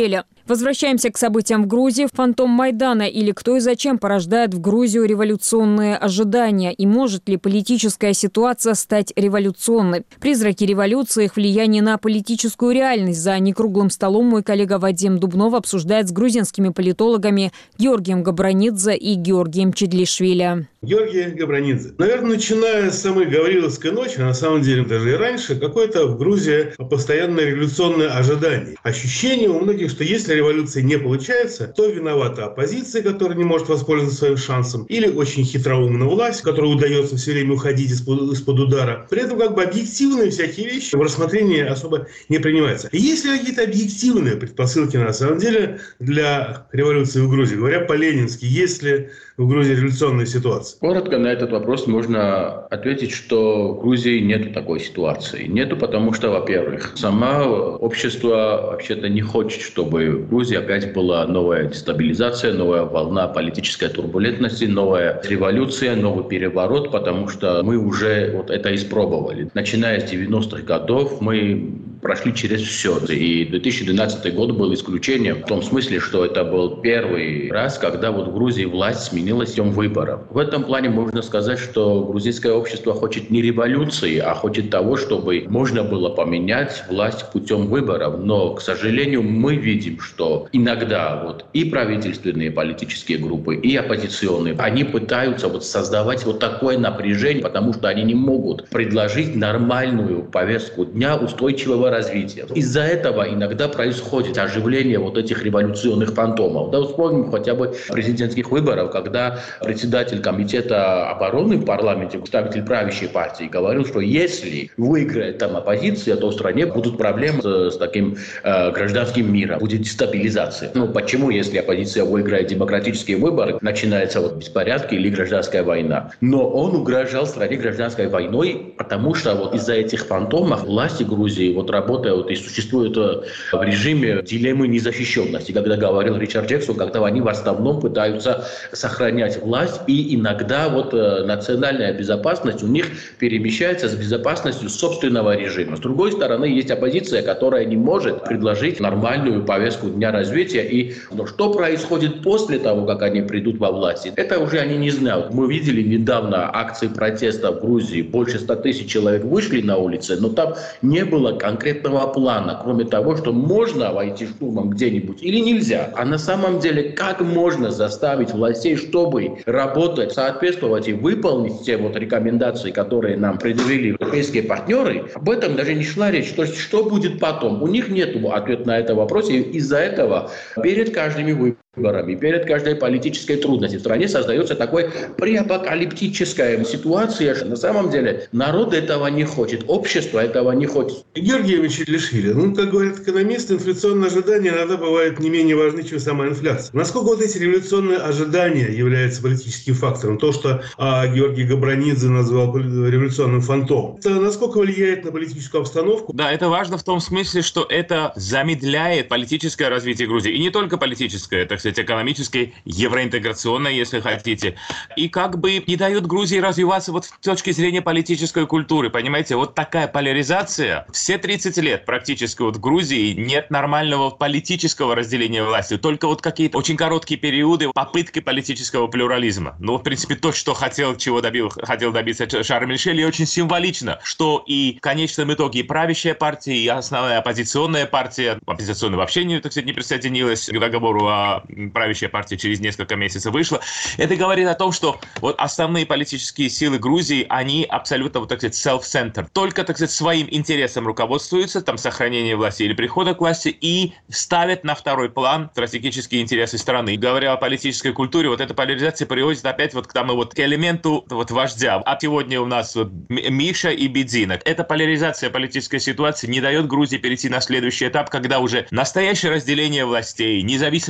Возвращаемся к событиям в Грузии. Фантом Майдана или кто и зачем порождает в Грузию революционные ожидания? И может ли политическая ситуация стать революционной? Призраки революции, их влияние на политическую реальность. За некруглым столом мой коллега Вадим Дубнов обсуждает с грузинскими политологами Георгием Габранидзе и Георгием Чедлишвили. Георгий Габранидзе. Наверное, начиная с самой Гавриловской ночи, а на самом деле даже и раньше, какое-то в Грузии постоянное революционное ожидание. Ощущение у многих, что если революция не получается, то виновата оппозиция, которая не может воспользоваться своим шансом, или очень хитроумная власть, которой удается все время уходить из-под, из-под удара. При этом как бы объективные всякие вещи в рассмотрении особо не принимаются. И есть ли какие-то объективные предпосылки на самом деле для революции в Грузии? Говоря по-ленински, есть ли в Грузии революционная ситуация? Коротко на этот вопрос можно ответить, что в Грузии нет такой ситуации. Нету, потому что, во-первых, сама общество вообще-то не хочет, чтобы в Грузии опять была новая дестабилизация, новая волна политической турбулентности, новая революция, новый переворот, потому что мы уже вот это испробовали. Начиная с девяностых годов мы прошли через все. И две тысячи двенадцатый год был исключением в том смысле, что это был первый раз, когда вот в Грузии власть сменилась путем выборов. В этом плане можно сказать, что грузинское общество хочет не революции, а хочет того, чтобы можно было поменять власть путем выборов. Но, к сожалению, мы видим, что иногда вот и правительственные политические группы, и оппозиционные, они пытаются вот создавать вот такое напряжение, потому что они не могут предложить нормальную повестку дня устойчивого развития. Из-за этого иногда происходит оживление вот этих революционных фантомов. Да, вспомним хотя бы президентских выборов, когда председатель комитета обороны в парламенте, представитель правящей партии, говорил, что если выиграет там оппозиция, то в стране будут проблемы с, с таким э, гражданским миром, будет дестабилизация. Ну почему, если оппозиция выиграет демократические выборы, начинается вот беспорядки или гражданская война? Но он угрожал стране гражданской войной, потому что вот из-за этих фантомов власти Грузии вот работают и существуют в режиме дилеммы незащищенности, когда говорил Ричард Джексон, когда они в основном пытаются сохранять власть, и иногда вот э, национальная безопасность у них перемещается с безопасностью собственного режима. С другой стороны, есть оппозиция, которая не может предложить нормальную повестку дня развития. И но что происходит после того, как они придут во власть, это уже они не знают. Мы видели недавно акции протеста в Грузии. Больше ста тысяч человек вышли на улицы, но там не было конкретного плана, кроме того, что можно войти штурмом где-нибудь или нельзя. А на самом деле, как можно заставить властей, чтобы работать, соответствовать и выполнить те вот рекомендации, которые нам предъявили европейские партнеры, об этом даже не шла речь. То есть, что будет потом? У них нет ответа на этот вопрос, и из-за этого перед каждыми выборами, перед каждой политической трудностью в стране создается такой преапокалиптическая ситуация. На самом деле народ этого не хочет, общество этого не хочет. Георгий Чедлишвили, ну, как говорят экономисты, инфляционные ожидания иногда бывают не менее важны, чем сама инфляция. Насколько вот эти революционные ожидания являются политическим фактором? То, что а, Георгий Габранидзе назвал революционным фантомом. Это насколько влияет на политическую обстановку? Да, это важно в том смысле, что это замедляет политическое развитие Грузии. И не только политическое, так сказать, экономическое, евроинтеграционное, если хотите. И как бы не дает Грузии развиваться вот с точки зрения политической культуры. Понимаете, вот такая поляризация. Все тридцать лет практически вот в Грузии нет нормального политического разделения власти. Только вот какие-то очень короткие периоды попытки политического плюрализма. Ну, в принципе, то, что хотел, чего добил, хотел добиться Шарль Мишель, и очень символично, что и в конечном итоге и правящая партия, и основная оппозиционная партия, оппозиционная вообще не, так сказать, не присоединилась к договору, а правящая партия через несколько месяцев вышла. Это говорит о том, что вот основные политические силы Грузии, они абсолютно, вот так сказать, self-centered. Только, так сказать, своим интересом руководствуются, там, сохранение власти или прихода к власти, и ставят на второй план стратегические интересы страны. И говоря о политической культуре, вот эта поляризация приводит опять вот к тому вот к элементу вот вождя. А сегодня у нас вот Миша и Бедзина. Эта поляризация политической ситуации не дает Грузии перейти на следующий этап, когда уже настоящее разделение властей, независимая судебная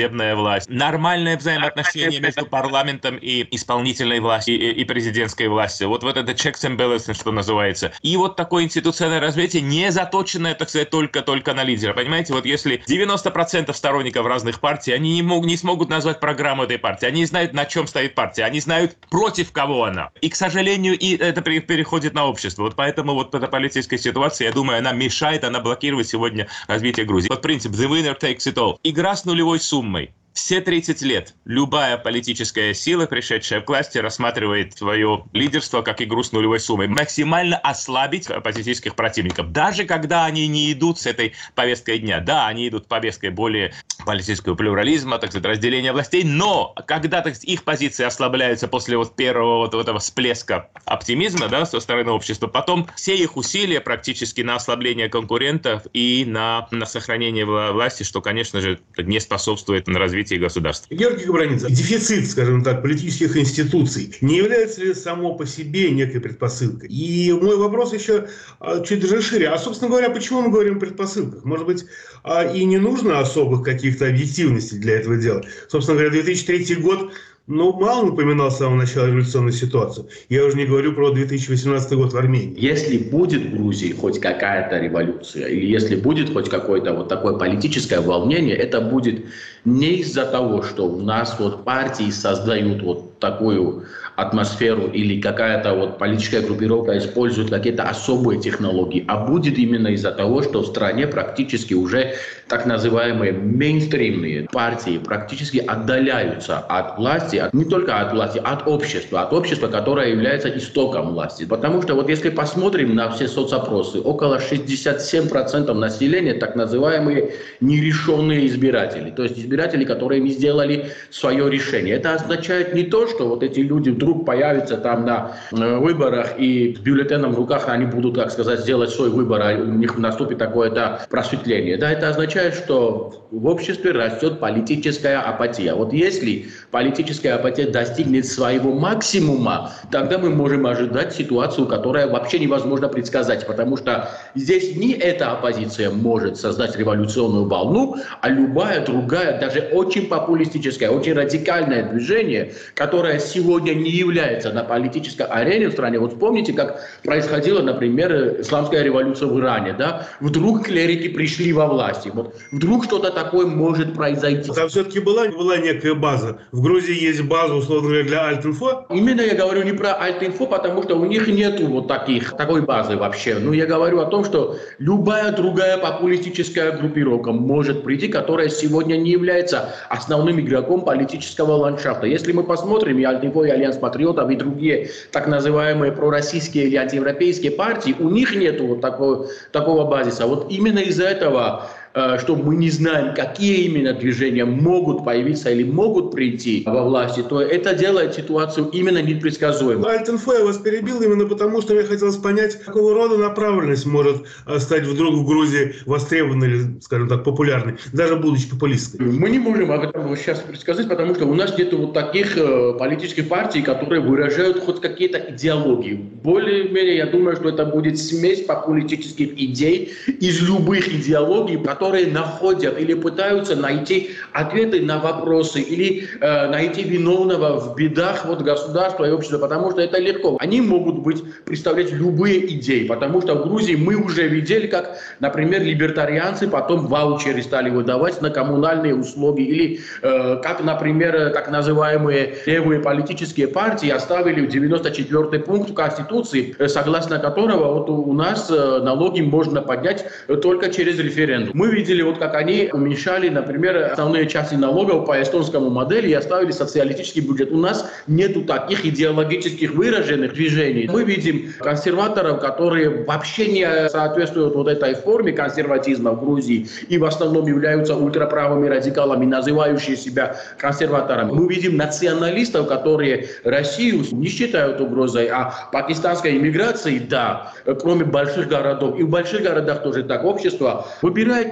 судебная власть, нормальное взаимоотношение между парламентом и исполнительной властью, и, и президентской властью. Вот, вот это checks and balances, что называется. И вот такое институциональное развитие, не заточенное, так сказать, только-только на лидера. Понимаете, вот если девяносто процентов сторонников разных партий, они не, мог, не смогут назвать программу этой партии, они не знают, на чем стоит партия, они знают, против кого она. И, к сожалению, и это переходит на общество. Вот поэтому вот эта политическая ситуация, я думаю, она мешает, она блокирует сегодня развитие Грузии. Вот принцип the winner takes it all. Игра с нулевой суммой. Все тридцать лет любая политическая сила, пришедшая к власти, рассматривает свое лидерство как игру с нулевой суммой. Максимально ослабить оппозиционных противников. Даже когда они не идут с этой повесткой дня. Да, они идут повесткой более политического плюрализма, так сказать, разделения властей. Но когда, так сказать, их позиции ослабляются после вот первого вот этого всплеска оптимизма, да, со стороны общества, потом все их усилия практически на ослабление конкурентов и на, на сохранение власти, что, конечно же, не способствует на развитие государства. Георгий Габраницын, дефицит, скажем так, политических институций не является ли само по себе некой предпосылкой? И мой вопрос еще чуть даже шире. А, собственно говоря, почему мы говорим о предпосылках? Может быть, и не нужно особых каких-то объективностей для этого дела? Собственно говоря, две тысячи третий год, ну, мало напоминал с самого начала революционную ситуацию. Я уже не говорю про две тысячи восемнадцатый год в Армении. Если будет в Грузии хоть какая-то революция, или если будет хоть какое-то вот такое политическое волнение, это будет не из-за того, что у нас вот партии создают вот такую атмосферу или какая-то вот политическая группировка использует какие-то особые технологии, а будет именно из-за того, что в стране практически уже так называемые мейнстримные партии практически отдаляются от власти, от, не только от власти, от общества, от общества, которое является истоком власти. Потому что вот если посмотрим на все соцопросы, около шестьдесят семь процентов населения так называемые нерешенные избиратели, то есть избиратели, которые не сделали свое решение. Это означает не то, что вот эти люди вдруг появятся там на выборах и с бюллетеном в руках они будут, так сказать, сделать свой выбор, а у них наступит такое-то просветление. Да, это означает, что в обществе растет политическая апатия. Вот если политическая апатия достигнет своего максимума, тогда мы можем ожидать ситуацию, которая вообще невозможно предсказать, потому что здесь не эта оппозиция может создать революционную волну, а любая другая, даже очень популистическая, очень радикальное движение, которое сегодня не является на политической арене в стране. Вот вспомните, как происходила, например, исламская революция в Иране. Да? Вдруг клерики пришли во власти. Вот вдруг что-то такое может произойти. Там все-таки была, была некая база. В Грузии есть база, условно говоря, для Альт-Инфо? Именно я говорю не про Альт-Инфо, потому что у них нету вот таких, такой базы вообще. Но я говорю о том, что любая другая популистическая группировка может прийти, которая сегодня не является основным игроком политического ландшафта. Если мы посмотрим и Альт-Инфо, и Альянс Патриотов, и другие так называемые пророссийские или антиевропейские партии, у них нету вот такого, такого базиса. Вот именно из-за этого, что мы не знаем, какие именно движения могут появиться или могут прийти во власти, то это делает ситуацию именно непредсказуемой. Альт-Инфо я вас перебил именно потому, что мне хотелось понять, какого рода направленность может стать вдруг в Грузии востребованной или, скажем так, популярной, даже будучи популистской. Мы не можем об этом сейчас предсказать, потому что у нас нет вот таких э, политических партий, которые выражают хоть какие-то идеологии. Более-менее я думаю, что это будет смесь популистических идей из любых идеологий, которые находят или пытаются найти ответы на вопросы или э, найти виновного в бедах вот, государства и общества, потому что это легко. Они могут быть, представлять любые идеи, потому что в Грузии мы уже видели, как, например, либертарианцы потом ваучеры стали выдавать на коммунальные услуги, или э, как, например, так называемые левые политические партии оставили девяносто четвёртый пункт в Конституции, согласно которого вот у нас налоги можно поднять только через референдум. Мы видели, вот как они уменьшали, например, основные части налогов по эстонскому модели и оставили социалистический бюджет. У нас нету таких идеологических выраженных движений. Мы видим консерваторов, которые вообще не соответствуют вот этой форме консерватизма в Грузии и в основном являются ультраправыми радикалами, называющие себя консерваторами. Мы видим националистов, которые Россию не считают угрозой, а пакистанской иммиграции, да, кроме больших городов. И в больших городах тоже так общество выбирает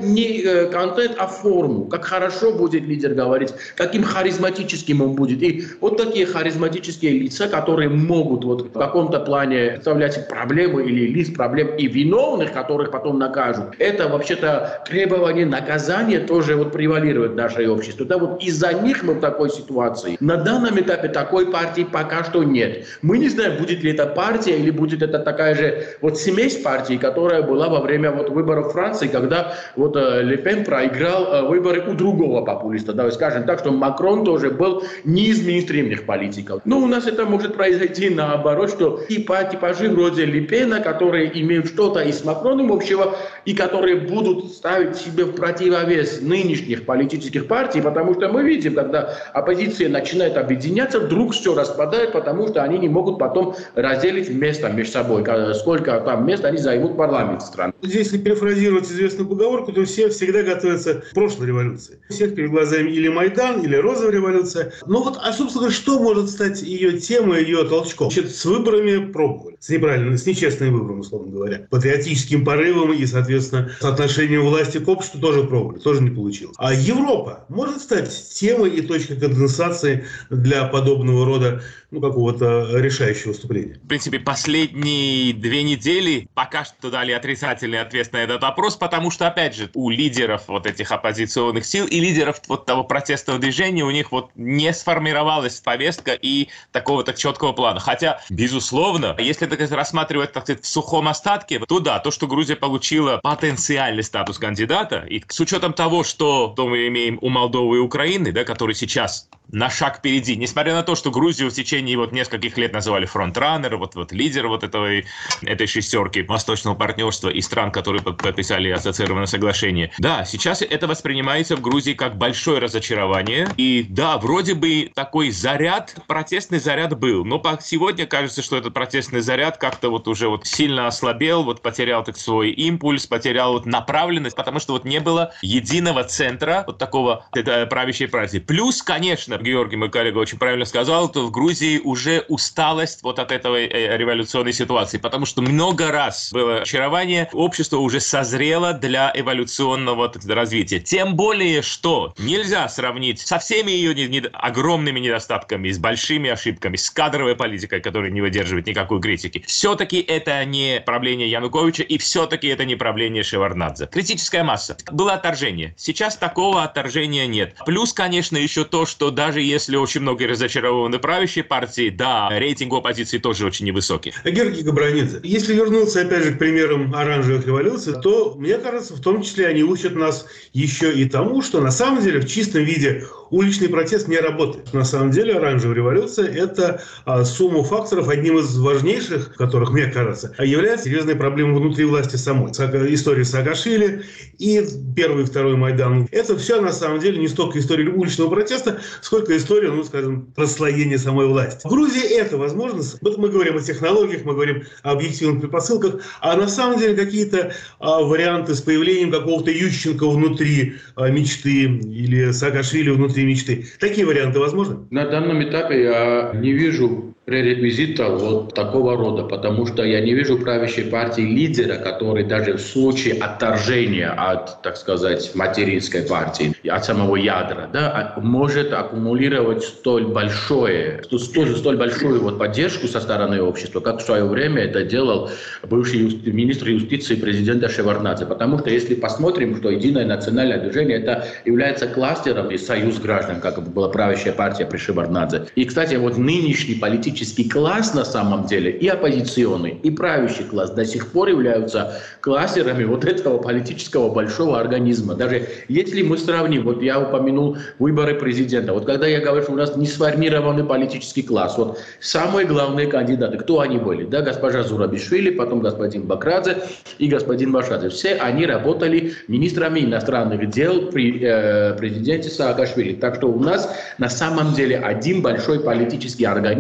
не контент, а форму. Как хорошо будет лидер говорить, каким харизматическим он будет. И вот такие харизматические лица, которые могут вот в каком-то плане представлять проблемы или лист проблем и виновных, которых потом накажут. Это вообще-то требование наказания тоже вот превалирует в нашей обществе. Да, вот из-за них мы в такой ситуации. На данном этапе такой партии пока что нет. Мы не знаем, будет ли это партия или будет это такая же вот смесь партий, которая была во время вот выборов Франции, когда вот э, Ле Пен проиграл э, выборы у другого популиста. Да, скажем так, что Макрон тоже был не из мейнстримных политиков. Но у нас это может произойти наоборот, что и по типажи вроде Ле Пена, которые имеют что-то и с Макроном общего, и которые будут ставить себе в противовес нынешних политических партий, потому что мы видим, когда оппозиция начинает объединяться, вдруг все распадает, потому что они не могут потом разделить место между собой, сколько там мест они займут в парламенте страны. Если перефразировать известную поговорку, то все всегда готовятся к прошлой революции. У всех перед глазами или Майдан, или Розовая революция. Но вот, а собственно, что может стать ее темой, ее толчком? Значит, с выборами пробовали. С неправильными, с нечестными выборами, условно говоря. Патриотическим порывом и, соответственно, с отношением власти к обществу тоже пробовали, тоже не получилось. А Европа может стать темой и точкой конденсации для подобного рода, ну, какого-то решающего выступления? В принципе, последние две недели пока что дали отрицательный ответ на этот вопрос, потому что, опять же, у лидеров вот этих оппозиционных сил и лидеров вот того протестного движения у них вот не сформировалась повестка и такого так четкого плана. Хотя, безусловно, если так рассматривать, так сказать, в сухом остатке, то да, то, что Грузия получила потенциальный статус кандидата, и с учетом того, что то мы имеем у Молдовы и Украины, да, которые сейчас на шаг впереди, несмотря на то, что Грузию в течение вот нескольких лет называли фронтраннер, вот, вот лидер вот этого, этой шестерки восточного партнерства и стран, которые подписали ассоциированное соглашение. Да, сейчас это воспринимается в Грузии как большое разочарование. И да, вроде бы такой заряд, протестный заряд был. Но сегодня кажется, что этот протестный заряд как-то вот уже вот сильно ослабел, вот потерял так свой импульс, потерял вот направленность, потому что вот не было единого центра вот такого правящей партии. Плюс, конечно, Георгий, мой коллега, очень правильно сказал, то в Грузии уже усталость вот от этой революционной ситуации, потому что много раз было очарование, общество уже созрело для эволюционного развития. Тем более, что нельзя сравнить со всеми ее не, не, огромными недостатками, с большими ошибками, с кадровой политикой, которая не выдерживает никакой критики. Все-таки это не правление Януковича, и все-таки это не правление Шеварднадзе. Критическая масса. Было отторжение. Сейчас такого отторжения нет. Плюс, конечно, еще то, что да, даже если очень много разочарованы правящей партии, да, рейтинг у оппозиции тоже очень невысокий. Георгий Габранидзе, если вернуться опять же к примерам оранжевых революций, то, мне кажется, в том числе они учат нас еще и тому, что на самом деле в чистом виде уличный протест не работает. На самом деле оранжевая революция – это а, сумма факторов, одним из важнейших, которых, мне кажется, является серьезной проблемой внутри власти самой. История Саакашвили и первый и второй Майдан. Это все на самом деле не столько история уличного протеста, сколько история, ну, скажем, расслоения самой власти. В Грузии это возможность. Вот мы говорим о технологиях, мы говорим о объективных предпосылках, а на самом деле какие-то а, варианты с появлением какого-то Ющенко внутри а, мечты или Саакашвили внутри мечты. Такие варианты возможны? На данном этапе я не вижу пререквизита вот такого рода, потому что я не вижу правящей партии лидера, который даже в случае отторжения от, так сказать, материнской партии, от самого ядра, да, может аккумулировать столь большое, столь, столь большую вот поддержку со стороны общества, как в свое время это делал бывший юсти, министр юстиции президента Шеварднадзе. Потому что если посмотрим, что Единое национальное движение это является кластером и союз граждан, как была правящая партия при Шеварднадзе. И, кстати, вот нынешний политический класс на самом деле, и оппозиционный, и правящий класс до сих пор являются кластерами вот этого политического большого организма. Даже если мы сравним, вот я упомянул выборы президента, вот когда я говорю, что у нас не сформированный политический класс, вот самые главные кандидаты, кто они были? Да, госпожа Зурабишвили, потом господин Бакрадзе и господин Башадзе. Все они работали министрами иностранных дел при э, президенте Саакашвили. Так что у нас на самом деле один большой политический организм, который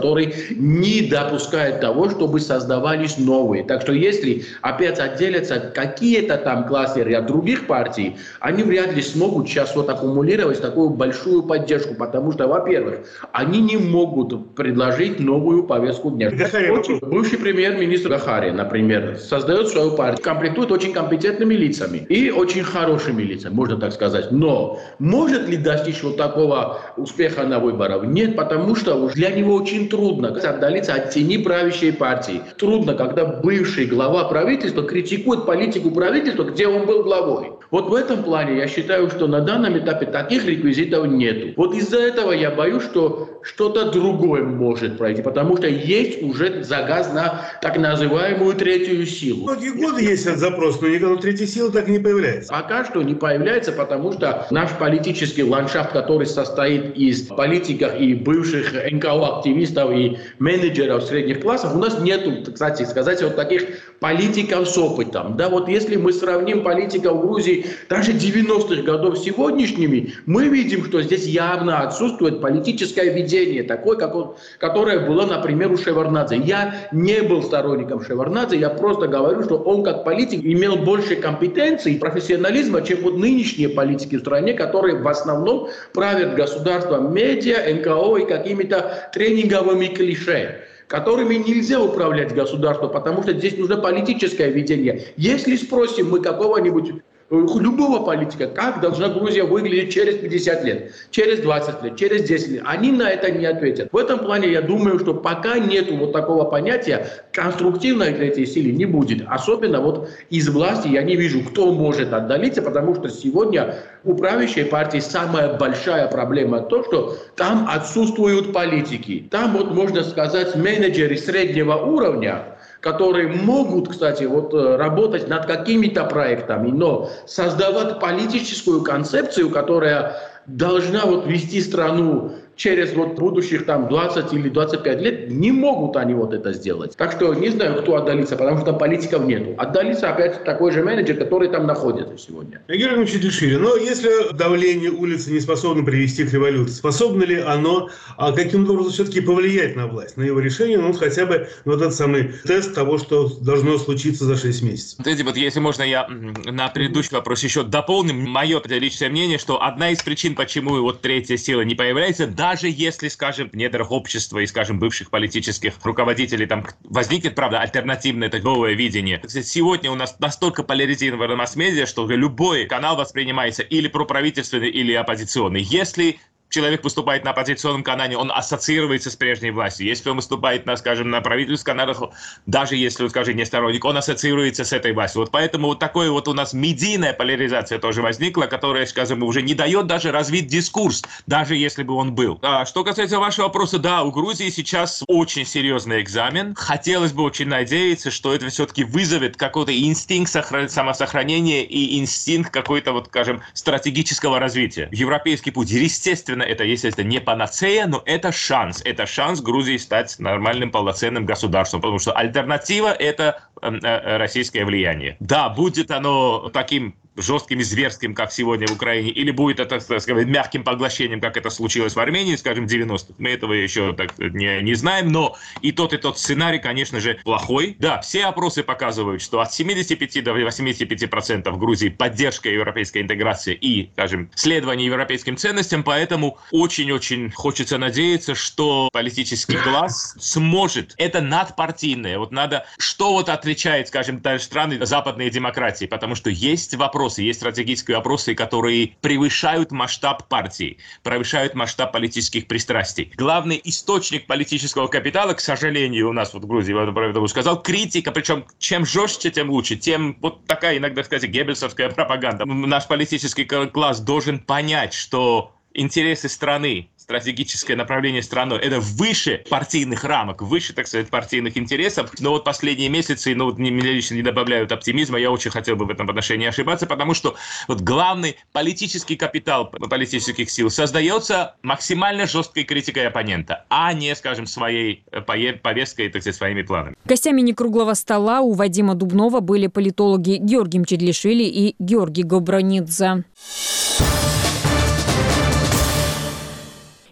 который не допускает того, чтобы создавались новые. Так что если опять отделятся какие-то там кластеры от других партий, они вряд ли смогут сейчас вот аккумулировать такую большую поддержку, потому что, во-первых, они не могут предложить новую повестку дня. Очень, бывший премьер-министр Гахари, например, создает свою партию, комплектует очень компетентными лицами и очень хорошими лицами, можно так сказать. Но может ли достичь вот такого успеха на выборах? Нет, потому что для него очень трудно отдалиться от тени правящей партии. Трудно, когда бывший глава правительства критикует политику правительства, где он был главой. Вот в этом плане я считаю, что на данном этапе таких реквизитов нету. Вот из-за этого я боюсь, что что-то другое может пройти, потому что есть уже загаз на так называемую третью силу. Многие годы есть этот запрос, но никакой третьей силы так и не появляется. Пока что не появляется, потому что наш политический ландшафт, который состоит из политиков и бывших эн ка о-активистов и менеджеров средних классов, у нас нету, кстати сказать, вот таких политиков с опытом. Да, вот если мы сравним политиков в Грузии даже девяностых годов с сегодняшними, мы видим, что здесь явно отсутствует политическое видение, такое, как он, которое было, например, у Шеварднадзе. Я не был сторонником Шеварднадзе, я просто говорю, что он как политик имел больше компетенций и профессионализма, чем вот нынешние политики в стране, которые в основном правят государством медиа, эн ка о и какими-то тренинговыми клише, которыми нельзя управлять государством, потому что здесь нужно политическое видение. Если спросим мы какого-нибудь любого политика, как должна Грузия выглядеть через пятьдесят лет, через двадцать лет, через десять лет, они на это не ответят. В этом плане я думаю, что пока нету вот такого понятия, конструктивной третьей силы не будет. Особенно вот из власти я не вижу, кто может отдалиться, потому что сегодня у правящей партии самая большая проблема то, что там отсутствуют политики. Там вот можно сказать менеджеры среднего уровня, которые могут, кстати, вот, работать над какими-то проектами, но создавать политическую концепцию, которая должна вот вести страну через вот будущих там двадцать или двадцать пять лет, не могут они вот это сделать. Так что не знаю, кто отдалится, потому что там политиков нету. Отдалится опять такой же менеджер, который там находится сегодня. Георгий Чедлишвили, но если давление улицы не способно привести к революции, способно ли оно а каким-то образом все-таки повлиять на власть, на его решение, ну хотя бы вот этот самый тест того, что должно случиться за шесть месяцев? Смотрите, вот если можно, я на предыдущий вопрос еще дополню. Мое личное мнение, что одна из причин, почему вот третья сила не появляется, да, даже если, скажем, в недрах общества и, скажем, бывших политических руководителей там возникнет, правда, альтернативное это новое видение. Сегодня у нас настолько поляризирована масс-медиа, что любой канал воспринимается или проправительственный, или оппозиционный. Если человек выступает на оппозиционном канале, он ассоциируется с прежней властью. Если он выступает на, скажем, на правительственных каналах, даже если он, скажем, не сторонник, он ассоциируется с этой властью. Вот поэтому вот такое вот у нас медийная поляризация тоже возникла, которая, скажем, уже не дает даже развить дискурс, даже если бы он был. А что касается вашего вопроса, да, у Грузии сейчас очень серьезный экзамен. Хотелось бы очень надеяться, что это все-таки вызовет какой-то инстинкт сохран... самосохранения и инстинкт какой-то, вот, скажем, стратегического развития. Европейский путь, естественно, это, если это не панацея, но это шанс. Это шанс Грузии стать нормальным полноценным государством, потому что альтернатива – это э, э, российское влияние. Да, будет оно таким жестким и зверским, как сегодня в Украине, или будет это, так сказать, мягким поглощением, как это случилось в Армении, скажем, в девяностых. Мы этого еще так не, не знаем, но и тот, и тот сценарий, конечно же, плохой. Да, все опросы показывают, что от семидесяти пяти до восьмидесяти пяти процентов в Грузии поддержка европейской интеграции и, скажем, следование европейским ценностям, поэтому очень-очень хочется надеяться, что политический класс сможет. Это надпартийное. Вот надо, что вот отличает, скажем, даже страны западные демократии, потому что есть вопросы, есть стратегические вопросы, которые превышают масштаб партии, превышают масштаб политических пристрастий. Главный источник политического капитала, к сожалению, у нас вот в Грузии, я бы сказал, критика, причем чем жестче, тем лучше, тем вот такая, иногда, кстати, геббельсовская пропаганда. Наш политический класс должен понять, что интересы страны, стратегическое направление страны, это выше партийных рамок, выше, так сказать, партийных интересов. Но вот последние месяцы, ну, вот меня лично не добавляют оптимизма, я очень хотел бы в этом отношении ошибаться, потому что вот главный политический капитал политических сил создается максимально жесткой критикой оппонента, а не, скажем, своей повесткой, так сказать, своими планами. Гостями некруглого стола у Вадима Дубнова были политологи Георгий Чедлишвили и Георгий Гобранидзе.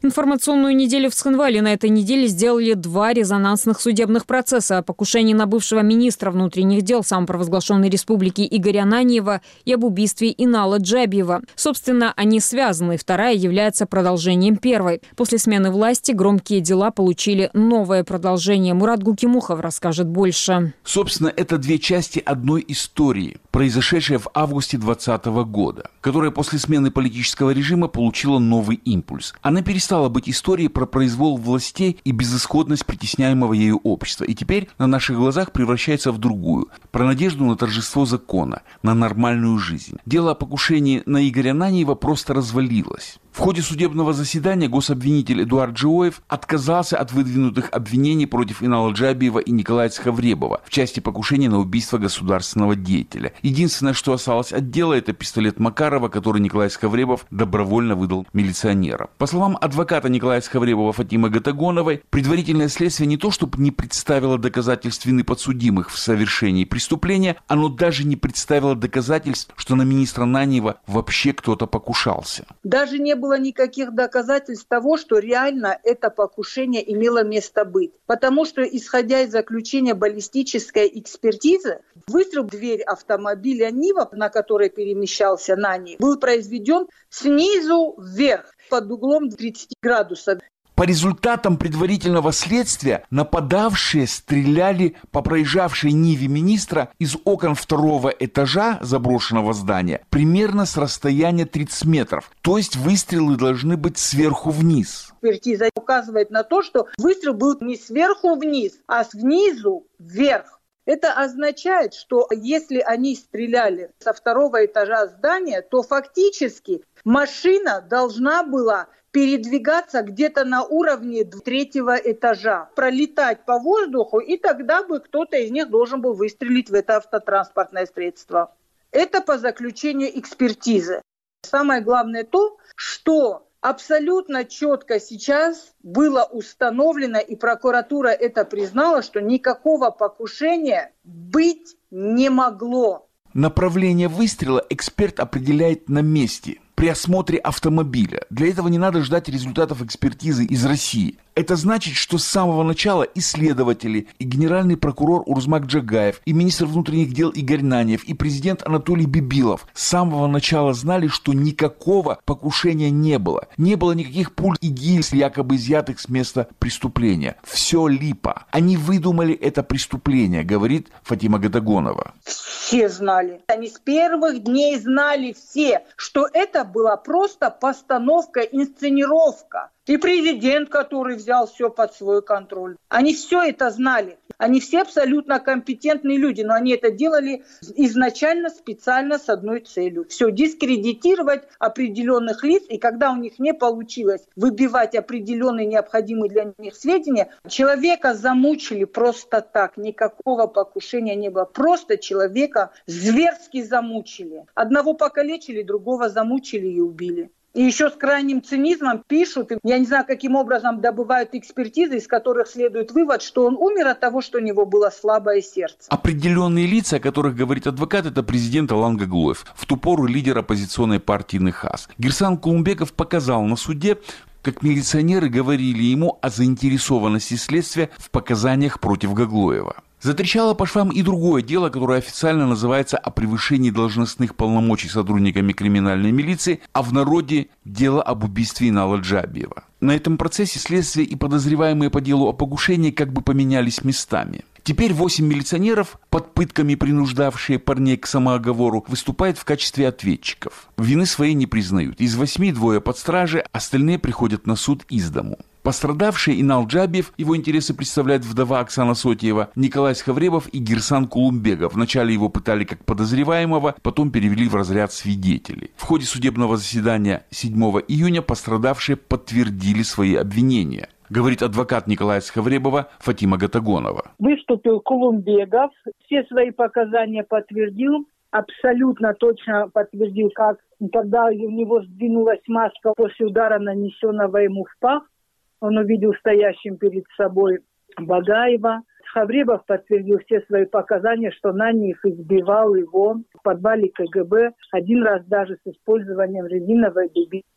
Информационную неделю в Цхинвале на этой неделе сделали два резонансных судебных процесса о покушении на бывшего министра внутренних дел самопровозглашенной республики Игоря Ананьева и об убийстве Инала Джабиева. Собственно, они связаны, и вторая является продолжением первой. После смены власти громкие дела получили новое продолжение. Мурат Гукимухов расскажет больше. Собственно, это две части одной истории, произошедшей в августе двадцатого года, которая после смены политического режима получила новый импульс. Она перестала стала быть историей про произвол властей и безысходность притесняемого ею общества. И теперь на наших глазах превращается в другую. Про надежду на торжество закона, на нормальную жизнь. Дело о покушении на Игоря Ананьева просто развалилось. В ходе судебного заседания гособвинитель Эдуард Джиоев отказался от выдвинутых обвинений против Инала Джабиева и Николая Цхавребова в части покушения на убийство государственного деятеля. Единственное, что осталось от дела, это пистолет Макарова, который Николай Цхавребов добровольно выдал милиционерам. По словам адвоката Николая Цхавребова Фатимы Гатагоновой, предварительное следствие не то чтобы не представило доказательств вины подсудимых в совершении преступления, оно даже не представило доказательств, что на министра Ананьева вообще кто-то покушался. Даже не было никаких доказательств того, что реально это покушение имело место быть. Потому что, исходя из заключения баллистической экспертизы, выстрел в дверь автомобиля Нива, на которой перемещался Ананьев, был произведен снизу вверх, под углом тридцать градусов. По результатам предварительного следствия нападавшие стреляли по проезжавшей Ниве министра из окон второго этажа заброшенного здания примерно с расстояния тридцать метров. То есть выстрелы должны быть сверху вниз. Экспертиза указывает на то, что выстрел был не сверху вниз, а снизу вверх. Это означает, что если они стреляли со второго этажа здания, то фактически машина должна была передвигаться где-то на уровне третьего этажа, пролетать по воздуху, и тогда бы кто-то из них должен был выстрелить в это автотранспортное средство. Это по заключению экспертизы. Самое главное то, что абсолютно четко сейчас было установлено, и прокуратура это признала, что никакого покушения быть не могло. Направление выстрела эксперт определяет на месте, при осмотре автомобиля. Для этого не надо ждать результатов экспертизы из России. Это значит, что с самого начала и следователи, и генеральный прокурор Урзмак Джагаев, и министр внутренних дел Игорь Ананьев, и президент Анатолий Бибилов с самого начала знали, что никакого покушения не было. Не было никаких пуль и гильз, якобы изъятых с места преступления. Все липа. Они выдумали это преступление, говорит Фатима Гатагонова. Все знали. Они с первых дней знали все, что это была просто постановка, инсценировка. И президент, который взял все под свой контроль. Они все это знали. Они все абсолютно компетентные люди, но они это делали изначально специально с одной целью. Все, дискредитировать определенных лиц, и когда у них не получилось выбивать определенные необходимые для них сведения, человека замучили просто так, никакого покушения не было. Просто человека зверски замучили. Одного покалечили, другого замучили и убили. И еще с крайним цинизмом пишут, я не знаю, каким образом добывают экспертизы, из которых следует вывод, что он умер от того, что у него было слабое сердце. Определенные лица, о которых говорит адвокат, это президент Алан Гаглоев, в ту пору лидер оппозиционной партии Нехас. Гирсан Кулумбеков показал на суде, как милиционеры говорили ему о заинтересованности следствия в показаниях против Гаглоева. Затрещало по швам и другое дело, которое официально называется о превышении должностных полномочий сотрудниками криминальной милиции, а в народе дело об убийстве Инала Джабиева. На этом процессе следствие и подозреваемые по делу о покушении как бы поменялись местами. Теперь восемь милиционеров, под пытками принуждавшие парней к самооговору, выступают в качестве ответчиков. Вины своей не признают. Из восьми двое под стражей, остальные приходят на суд из дому. Пострадавшие Инал Джабиев, его интересы представляет вдова Оксана Сотиева, Николай Цхавребов и Гирсан Кулумбеков. Вначале его пытали как подозреваемого, потом перевели в разряд свидетелей. В ходе судебного заседания седьмого июня пострадавшие подтвердили свои обвинения, говорит адвокат Николая Цхавребова Фатима Гатагонова. Выступил Кулумбеков, все свои показания подтвердил, абсолютно точно подтвердил, как когда у него сдвинулась маска после удара, нанесенного ему в пах. Он увидел стоящим перед собой Багаева. Цхавребов подтвердил все свои показания, что Ананьев избивал его в подвале ка гэ бэ, один раз даже с использованием резиновой дубинки.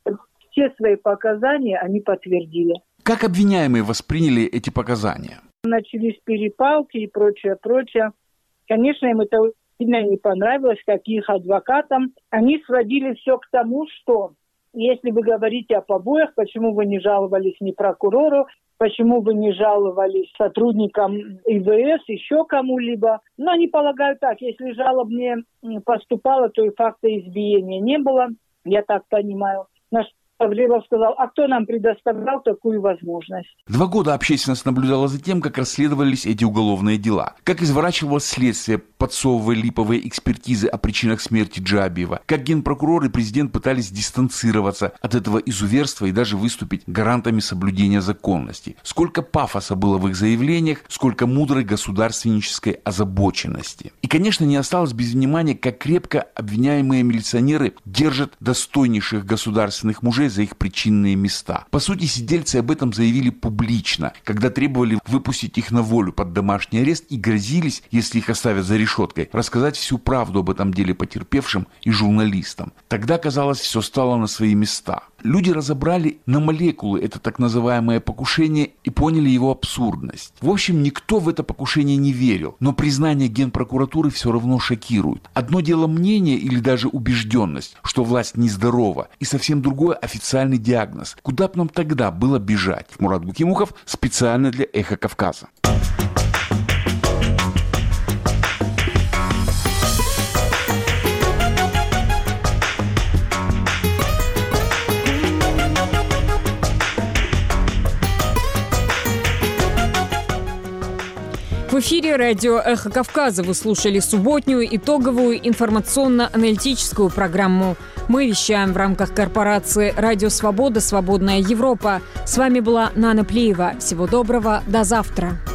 все свои показания они подтвердили. Как обвиняемые восприняли эти показания? Начались перепалки и прочее, прочее. Конечно, им это сильно не понравилось, как их адвокатам. Они сводили все к тому, что если вы говорите о побоях, почему вы не жаловались ни прокурору, почему вы не жаловались сотрудникам И В С, еще кому-либо. Но они полагают так, если жалоб не поступало, то и факта избиения не было, я так понимаю. Наш Тавлилов сказал, а кто нам предоставлял такую возможность? Два года общественность наблюдала за тем, как расследовались эти уголовные дела, как изворачивалось следствие, подсовывая липовые экспертизы о причинах смерти Джабиева, как генпрокурор и президент пытались дистанцироваться от этого изуверства и даже выступить гарантами соблюдения законности. Сколько пафоса было в их заявлениях, сколько мудрой государственнической озабоченности. И, конечно, не осталось без внимания, как крепко обвиняемые милиционеры держат достойнейших государственных мужей за их причинные места. По сути, сидельцы об этом заявили публично, когда требовали выпустить их на волю под домашний арест и грозились, если их оставят за решеткой, рассказать всю правду об этом деле потерпевшим и журналистам. Тогда, казалось, все стало на свои места. Люди разобрали на молекулы это так называемое покушение и поняли его абсурдность. В общем, никто в это покушение не верил, но признание Генпрокуратуры все равно шокирует. Одно дело мнение или даже убежденность, что власть нездорова, и совсем другое официальный диагноз. Куда бы нам тогда было бежать? Мурат Гукимухов специально для «Эхо Кавказа». В эфире радио «Эхо Кавказа» вы слушали субботнюю итоговую информационно-аналитическую программу. Мы вещаем в рамках корпорации «Радио Свобода. Свободная Европа». С вами была Нана Плиева. Всего доброго. До завтра.